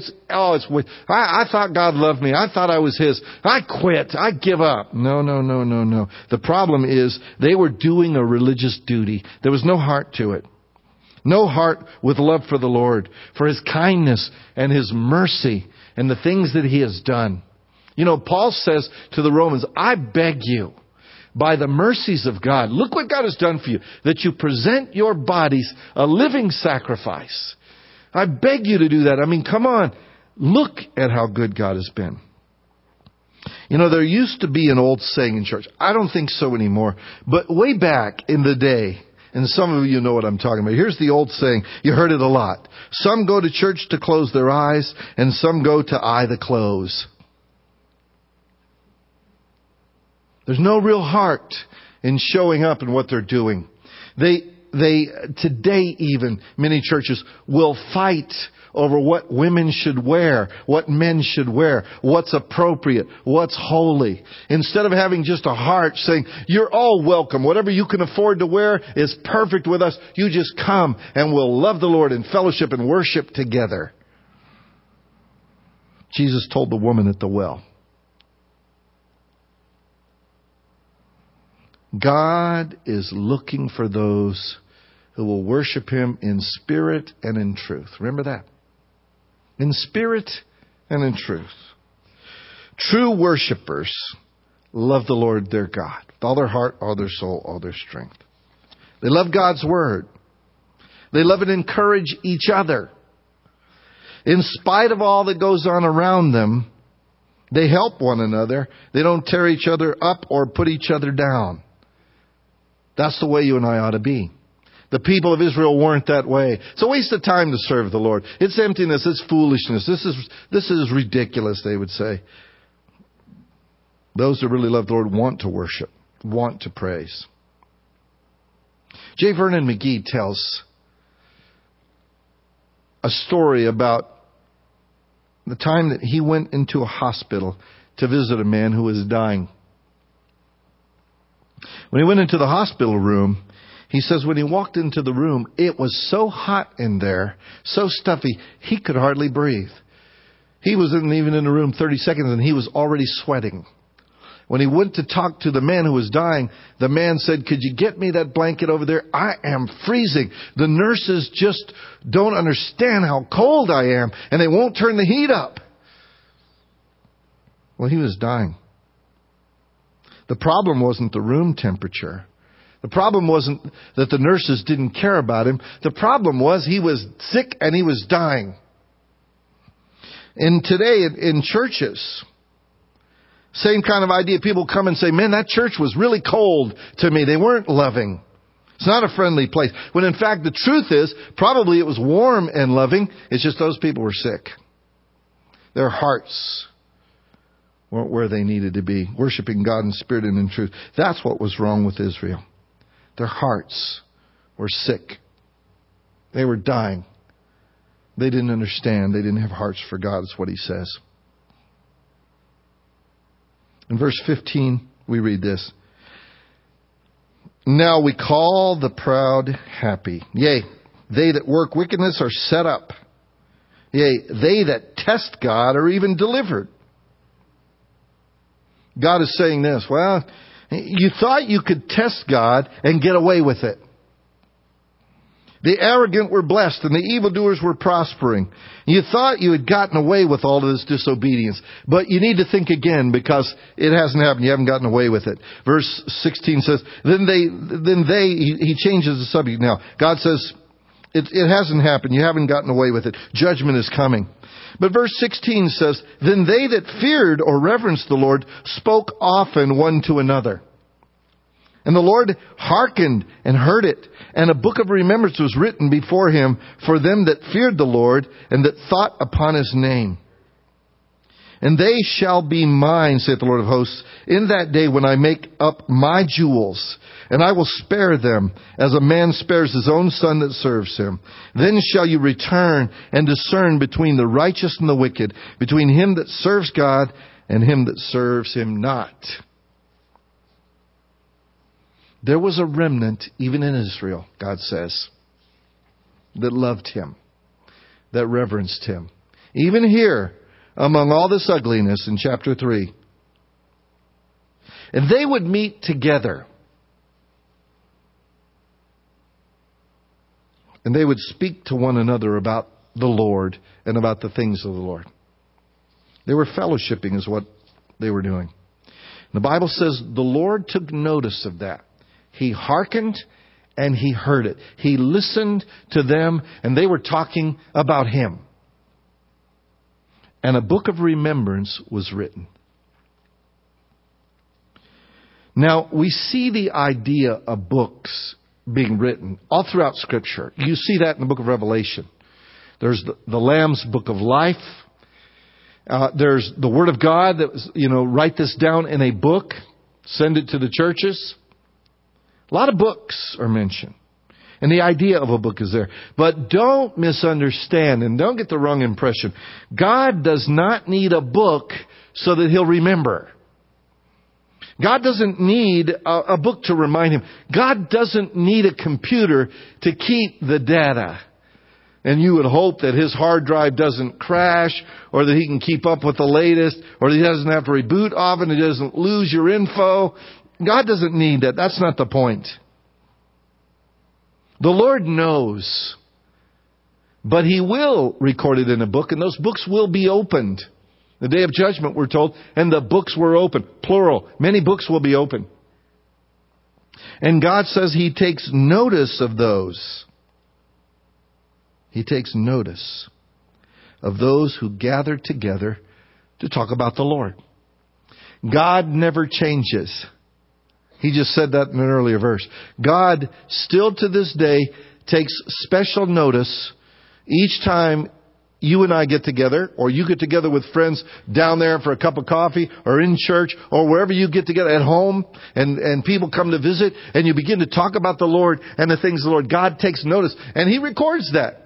I thought God loved me. I thought I was his. I quit. I give up. No. The problem is they were doing a religious duty. There was no heart to it. No heart with love for the Lord, for his kindness and his mercy and the things that he has done. You know, Paul says to the Romans, I beg you, by the mercies of God, look what God has done for you, that you present your bodies a living sacrifice. I beg you to do that. I mean, come on. Look at how good God has been. You know, there used to be an old saying in church. I don't think so anymore. But way back in the day, and some of you know what I'm talking about. Here's the old saying. You heard it a lot. Some go to church to close their eyes, and some go to eye the close. There's no real heart in showing up in what they're doing. They today even, many churches will fight over what women should wear, what men should wear, what's appropriate, what's holy. Instead of having just a heart saying, you're all welcome. Whatever you can afford to wear is perfect with us. You just come and we'll love the Lord in fellowship and worship together. Jesus told the woman at the well, God is looking for those who will worship Him in spirit and in truth. Remember that. In spirit and in truth. True worshipers love the Lord their God with all their heart, all their soul, all their strength. They love God's Word. They love and encourage each other. In spite of all that goes on around them, they help one another. They don't tear each other up or put each other down. That's the way you and I ought to be. The people of Israel weren't that way. It's a waste of time to serve the Lord. It's emptiness. It's foolishness. This is ridiculous, they would say. Those that really love the Lord want to worship, want to praise. J. Vernon McGee tells a story about the time that he went into a hospital to visit a man who was dying. When he went into the hospital room, he says when he walked into the room, it was so hot in there, so stuffy, he could hardly breathe. He wasn't even in the room 30 seconds and he was already sweating. When he went to talk to the man who was dying, the man said, could you get me that blanket over there? I am freezing. The nurses just don't understand how cold I am and they won't turn the heat up. Well, he was dying. The problem wasn't the room temperature. The problem wasn't that the nurses didn't care about him. The problem was he was sick and he was dying. And today in churches, same kind of idea. People come and say, man, that church was really cold to me. They weren't loving. It's not a friendly place. When in fact the truth is, probably it was warm and loving. It's just those people were sick. Their hearts weren't where they needed to be, worshiping God in spirit and in truth. That's what was wrong with Israel. Their hearts were sick. They were dying. They didn't understand. They didn't have hearts for God, is what he says. In verse 15, we read this. Now we call the proud happy. Yea, they that work wickedness are set up. Yea, they that test God are even delivered. God is saying this. Well, you thought you could test God and get away with it. The arrogant were blessed and the evildoers were prospering. You thought you had gotten away with all of this disobedience. But you need to think again because it hasn't happened. You haven't gotten away with it. Verse 16 says, he changes the subject now. God says, it hasn't happened. You haven't gotten away with it. Judgment is coming. But verse 16 says, then they that feared or reverenced the Lord spoke often one to another. And the Lord hearkened and heard it. And a book of remembrance was written before him for them that feared the Lord and that thought upon his name. And they shall be mine, saith the Lord of hosts, in that day when I make up my jewels. And I will spare them as a man spares his own son that serves him. Then shall you return and discern between the righteous and the wicked, between him that serves God and him that serves him not. There was a remnant, even in Israel, God says, that loved him, that reverenced him. Even here, among all this ugliness in chapter 3. And they would meet together. And they would speak to one another about the Lord and about the things of the Lord. They were fellowshipping is what they were doing. The Bible says the Lord took notice of that. He hearkened and he heard it. He listened to them and they were talking about him. And a book of remembrance was written. Now, we see the idea of books being written all throughout Scripture. You see that in the book of Revelation. There's the Lamb's book of life. There's the Word of God that was, write this down in a book, send it to the churches. A lot of books are mentioned. And the idea of a book is there. But don't misunderstand and don't get the wrong impression. God does not need a book so that He'll remember. God doesn't need a book to remind Him. God doesn't need a computer to keep the data. And you would hope that His hard drive doesn't crash, or that He can keep up with the latest, or that He doesn't have to reboot often, He doesn't lose your info. God doesn't need that. That's not the point. The Lord knows. But He will record it in a book, and those books will be opened. The day of judgment, we're told, and the books were opened. Plural. Many books will be opened. And God says He takes notice of those. He takes notice of those who gather together to talk about the Lord. God never changes. He just said that in an earlier verse. God still to this day takes special notice each time you and I get together, or you get together with friends down there for a cup of coffee, or in church, or wherever you get together at home, and people come to visit, and you begin to talk about the Lord and the things of the Lord. God takes notice, and He records that.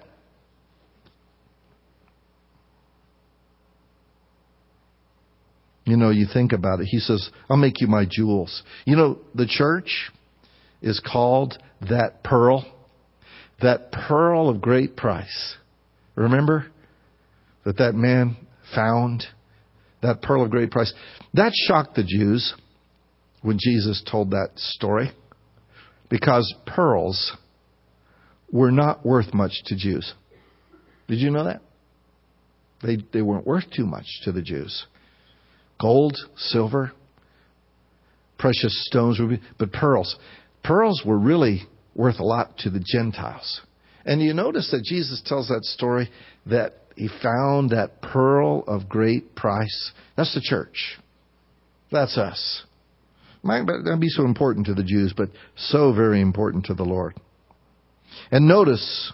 You know, you think about it. He says, I'll make you my jewels. You know, the church is called that pearl of great price. Remember that man found that pearl of great price. That shocked the Jews when Jesus told that story, because pearls were not worth much to Jews. Did you know that? They weren't worth too much to the Jews. Gold, silver, precious stones, ruby, but pearls. Pearls were really worth a lot to the Gentiles. And you notice that Jesus tells that story that He found that pearl of great price. That's the church. That's us. Might not be so important to the Jews, but so very important to the Lord. And notice,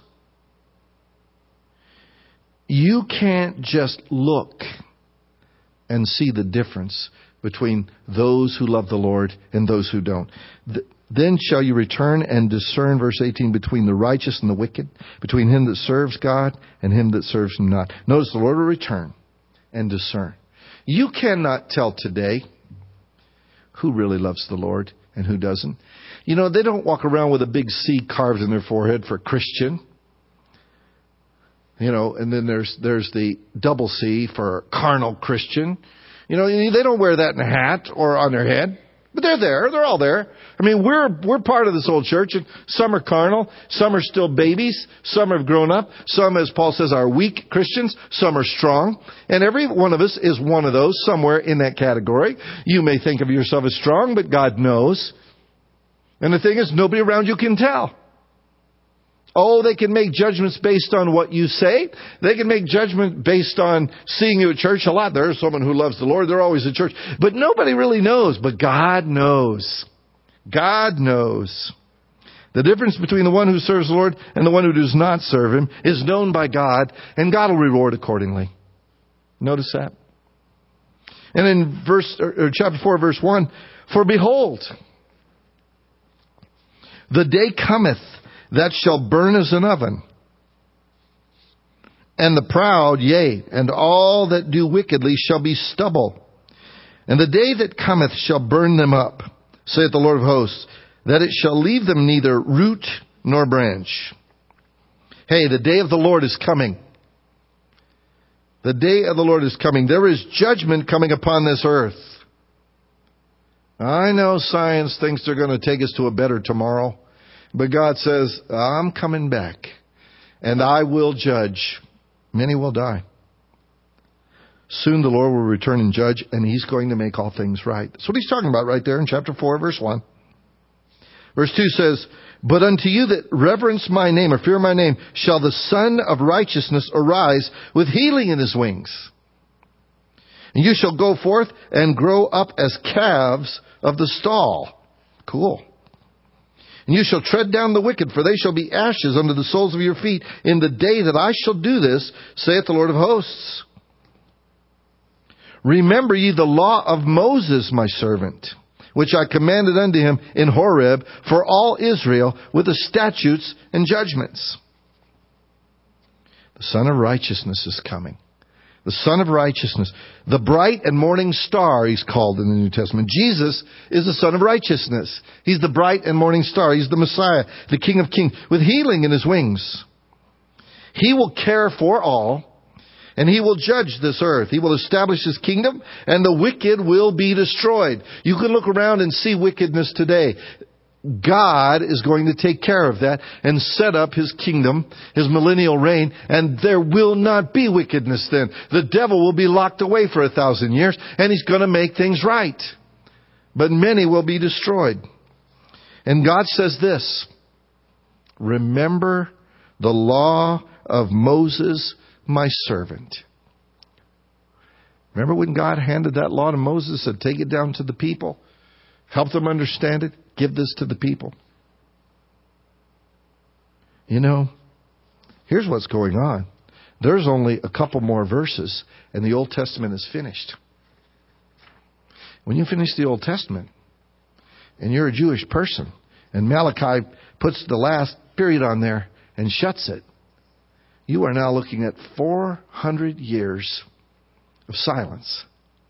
you can't just look and see the difference between those who love the Lord and those who don't. Then shall you return and discern, verse 18, between the righteous and the wicked, between him that serves God and him that serves Him not. Notice the Lord will return and discern. You cannot tell today who really loves the Lord and who doesn't. You know, they don't walk around with a big C carved in their forehead for Christian. You know, and then there's the double C for carnal Christian. You know, they don't wear that in a hat or on their head. But they're there. They're all there. I mean, we're part of this old church. And some are carnal. Some are still babies. Some have grown up. Some, as Paul says, are weak Christians. Some are strong. And every one of us is one of those somewhere in that category. You may think of yourself as strong, but God knows. And the thing is, nobody around you can tell. Oh, they can make judgments based on what you say. They can make judgment based on seeing you at church a lot. There's someone who loves the Lord. They're always at church. But nobody really knows. But God knows. God knows. The difference between the one who serves the Lord and the one who does not serve Him is known by God, and God will reward accordingly. Notice that. And in chapter 4, verse 1, for behold, the day cometh that shall burn as an oven, and the proud, yea, and all that do wickedly shall be stubble. And the day that cometh shall burn them up, saith the Lord of hosts, that it shall leave them neither root nor branch. Hey, the day of the Lord is coming. The day of the Lord is coming. There is judgment coming upon this earth. I know science thinks they're going to take us to a better tomorrow. But God says, I'm coming back, and I will judge. Many will die. Soon the Lord will return and judge, and He's going to make all things right. That's what He's talking about right there in chapter 4, verse 1. Verse 2 says, but unto you that reverence my name, or fear my name, shall the Son of Righteousness arise with healing in His wings. And you shall go forth and grow up as calves of the stall. Cool. And you shall tread down the wicked, for they shall be ashes under the soles of your feet in the day that I shall do this, saith the Lord of hosts. Remember ye the law of Moses, my servant, which I commanded unto him in Horeb for all Israel with the statutes and judgments. The Son of Righteousness is coming. The Son of Righteousness. The bright and morning star, he's called in the New Testament. Jesus is the Son of Righteousness. He's the bright and morning star. He's the Messiah, the King of Kings, with healing in his wings. He will care for all, and he will judge this earth. He will establish his kingdom, and the wicked will be destroyed. You can look around and see wickedness today. God is going to take care of that and set up his kingdom, his millennial reign, and there will not be wickedness then. The devil will be locked away for 1,000 years, and he's going to make things right. But many will be destroyed. And God says this, remember the law of Moses, my servant. Remember when God handed that law to Moses, said, take it down to the people, help them understand it, give this to the people. You know, here's what's going on. There's only a couple more verses and the Old Testament is finished. When you finish the Old Testament and you're a Jewish person and Malachi puts the last period on there and shuts it, you are now looking at 400 years of silence.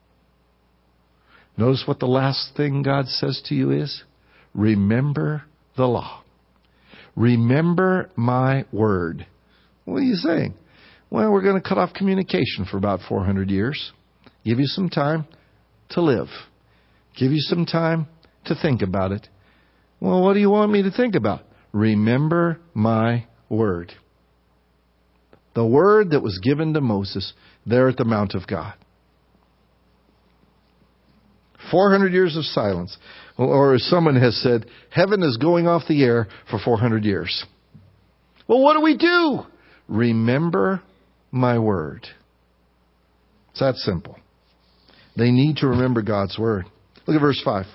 Notice what the last thing God says to you is? Remember the law. Remember my word. What are you saying? Well, we're going to cut off communication for about 400 years. Give you some time to live. Give you some time to think about it. Well, what do you want me to think about? Remember my word. The word that was given to Moses there at the Mount of God. 400 years of silence. Or as someone has said, heaven is going off the air for 400 years. Well, what do we do? Remember my word. It's that simple. They need to remember God's word. Look at verse 5.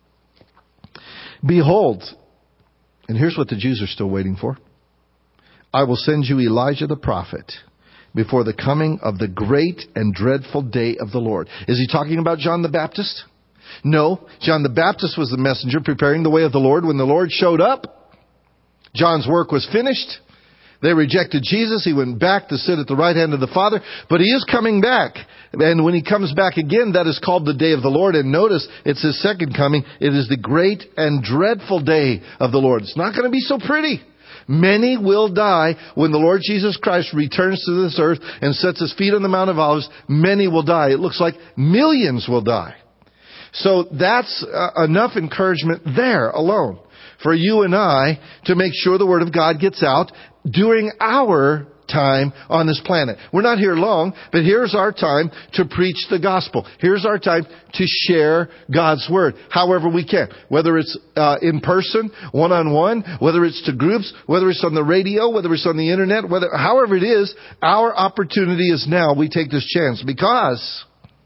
Behold, and here's what the Jews are still waiting for. I will send you Elijah the prophet before the coming of the great and dreadful day of the Lord. Is he talking about John the Baptist? No, John the Baptist was the messenger preparing the way of the Lord. When the Lord showed up, John's work was finished. They rejected Jesus. He went back to sit at the right hand of the Father. But he is coming back. And when he comes back again, that is called the day of the Lord. And notice, it's his second coming. It is the great and dreadful day of the Lord. It's not going to be so pretty. Many will die when the Lord Jesus Christ returns to this earth and sets his feet on the Mount of Olives. Many will die. It looks like millions will die. So that's enough encouragement there alone for you and I to make sure the Word of God gets out during our time on this planet. We're not here long, but here's our time to preach the gospel. Here's our time to share God's Word however we can. Whether it's in person, one-on-one, whether it's to groups, whether it's on the radio, whether it's on the internet, however it is, our opportunity is now. We take this chance because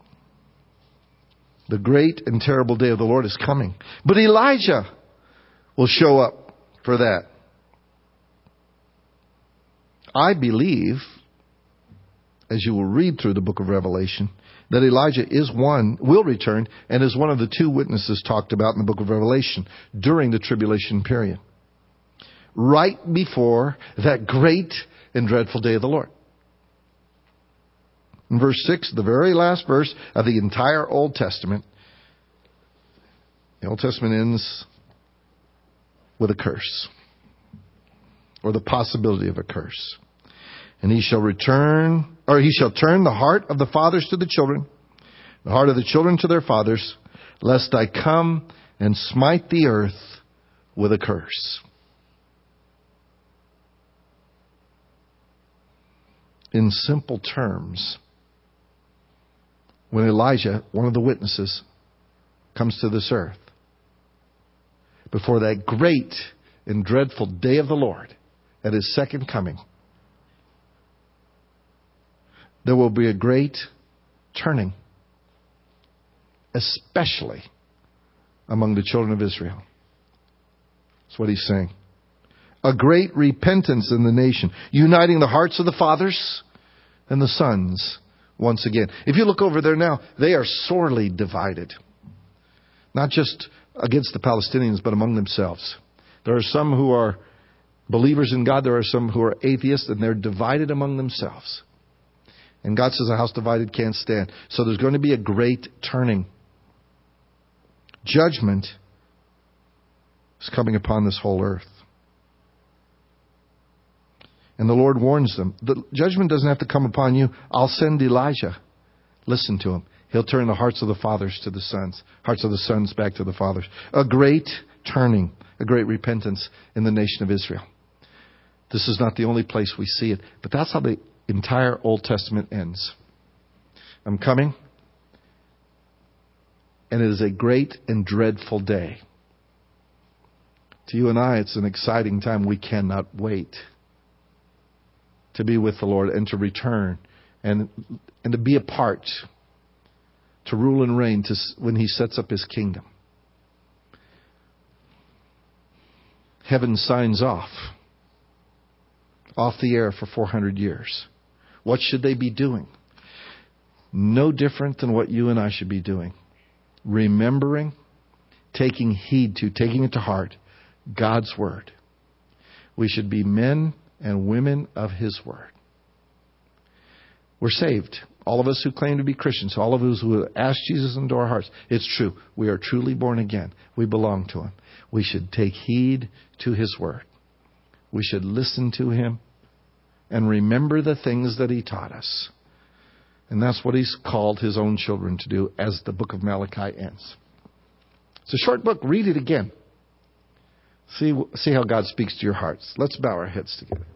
the great and terrible day of the Lord is coming. But Elijah will show up for that. I believe, as you will read through the book of Revelation, that Elijah will return and is one of the two witnesses talked about in the book of Revelation during the tribulation period. Right before that great and dreadful day of the Lord. In verse 6, the very last verse of the entire Old Testament, the Old Testament ends with a curse, or the possibility of a curse. And he shall turn the heart of the fathers to the children, the heart of the children to their fathers, lest I come and smite the earth with a curse. In simple terms, when Elijah, one of the witnesses, comes to this earth, before that great and dreadful day of the Lord, at his second coming, there will be a great turning, especially among the children of Israel. That's what he's saying. A great repentance in the nation, uniting the hearts of the fathers and the sons once again. If you look over there now, they are sorely divided. Not just against the Palestinians, but among themselves. There are some who are believers in God. There are some who are atheists, and they're divided among themselves. And God says a house divided can't stand. So there's going to be a great turning. Judgment is coming upon this whole earth. And the Lord warns them. The judgment doesn't have to come upon you. I'll send Elijah. Listen to him. He'll turn the hearts of the fathers to the sons. Hearts of the sons back to the fathers. A great turning. A great repentance in the nation of Israel. This is not the only place we see it. But that's how the entire Old Testament ends. I'm coming. And it is a great and dreadful day. To you and I, it's an exciting time. We cannot wait to be with the Lord and to return and to be a part, to rule and reign when He sets up His kingdom. Heaven signs off the air for 400 years. What should they be doing? No different than what you and I should be doing. Remembering, taking heed to, taking it to heart, God's Word. We should be men and women of His Word. We're saved. All of us who claim to be Christians, all of us who have asked Jesus into our hearts, it's true. We are truly born again. We belong to Him. We should take heed to His Word. We should listen to Him and remember the things that He taught us. And that's what He's called His own children to do as the book of Malachi ends. It's a short book. Read it again. See how God speaks to your hearts. Let's bow our heads together.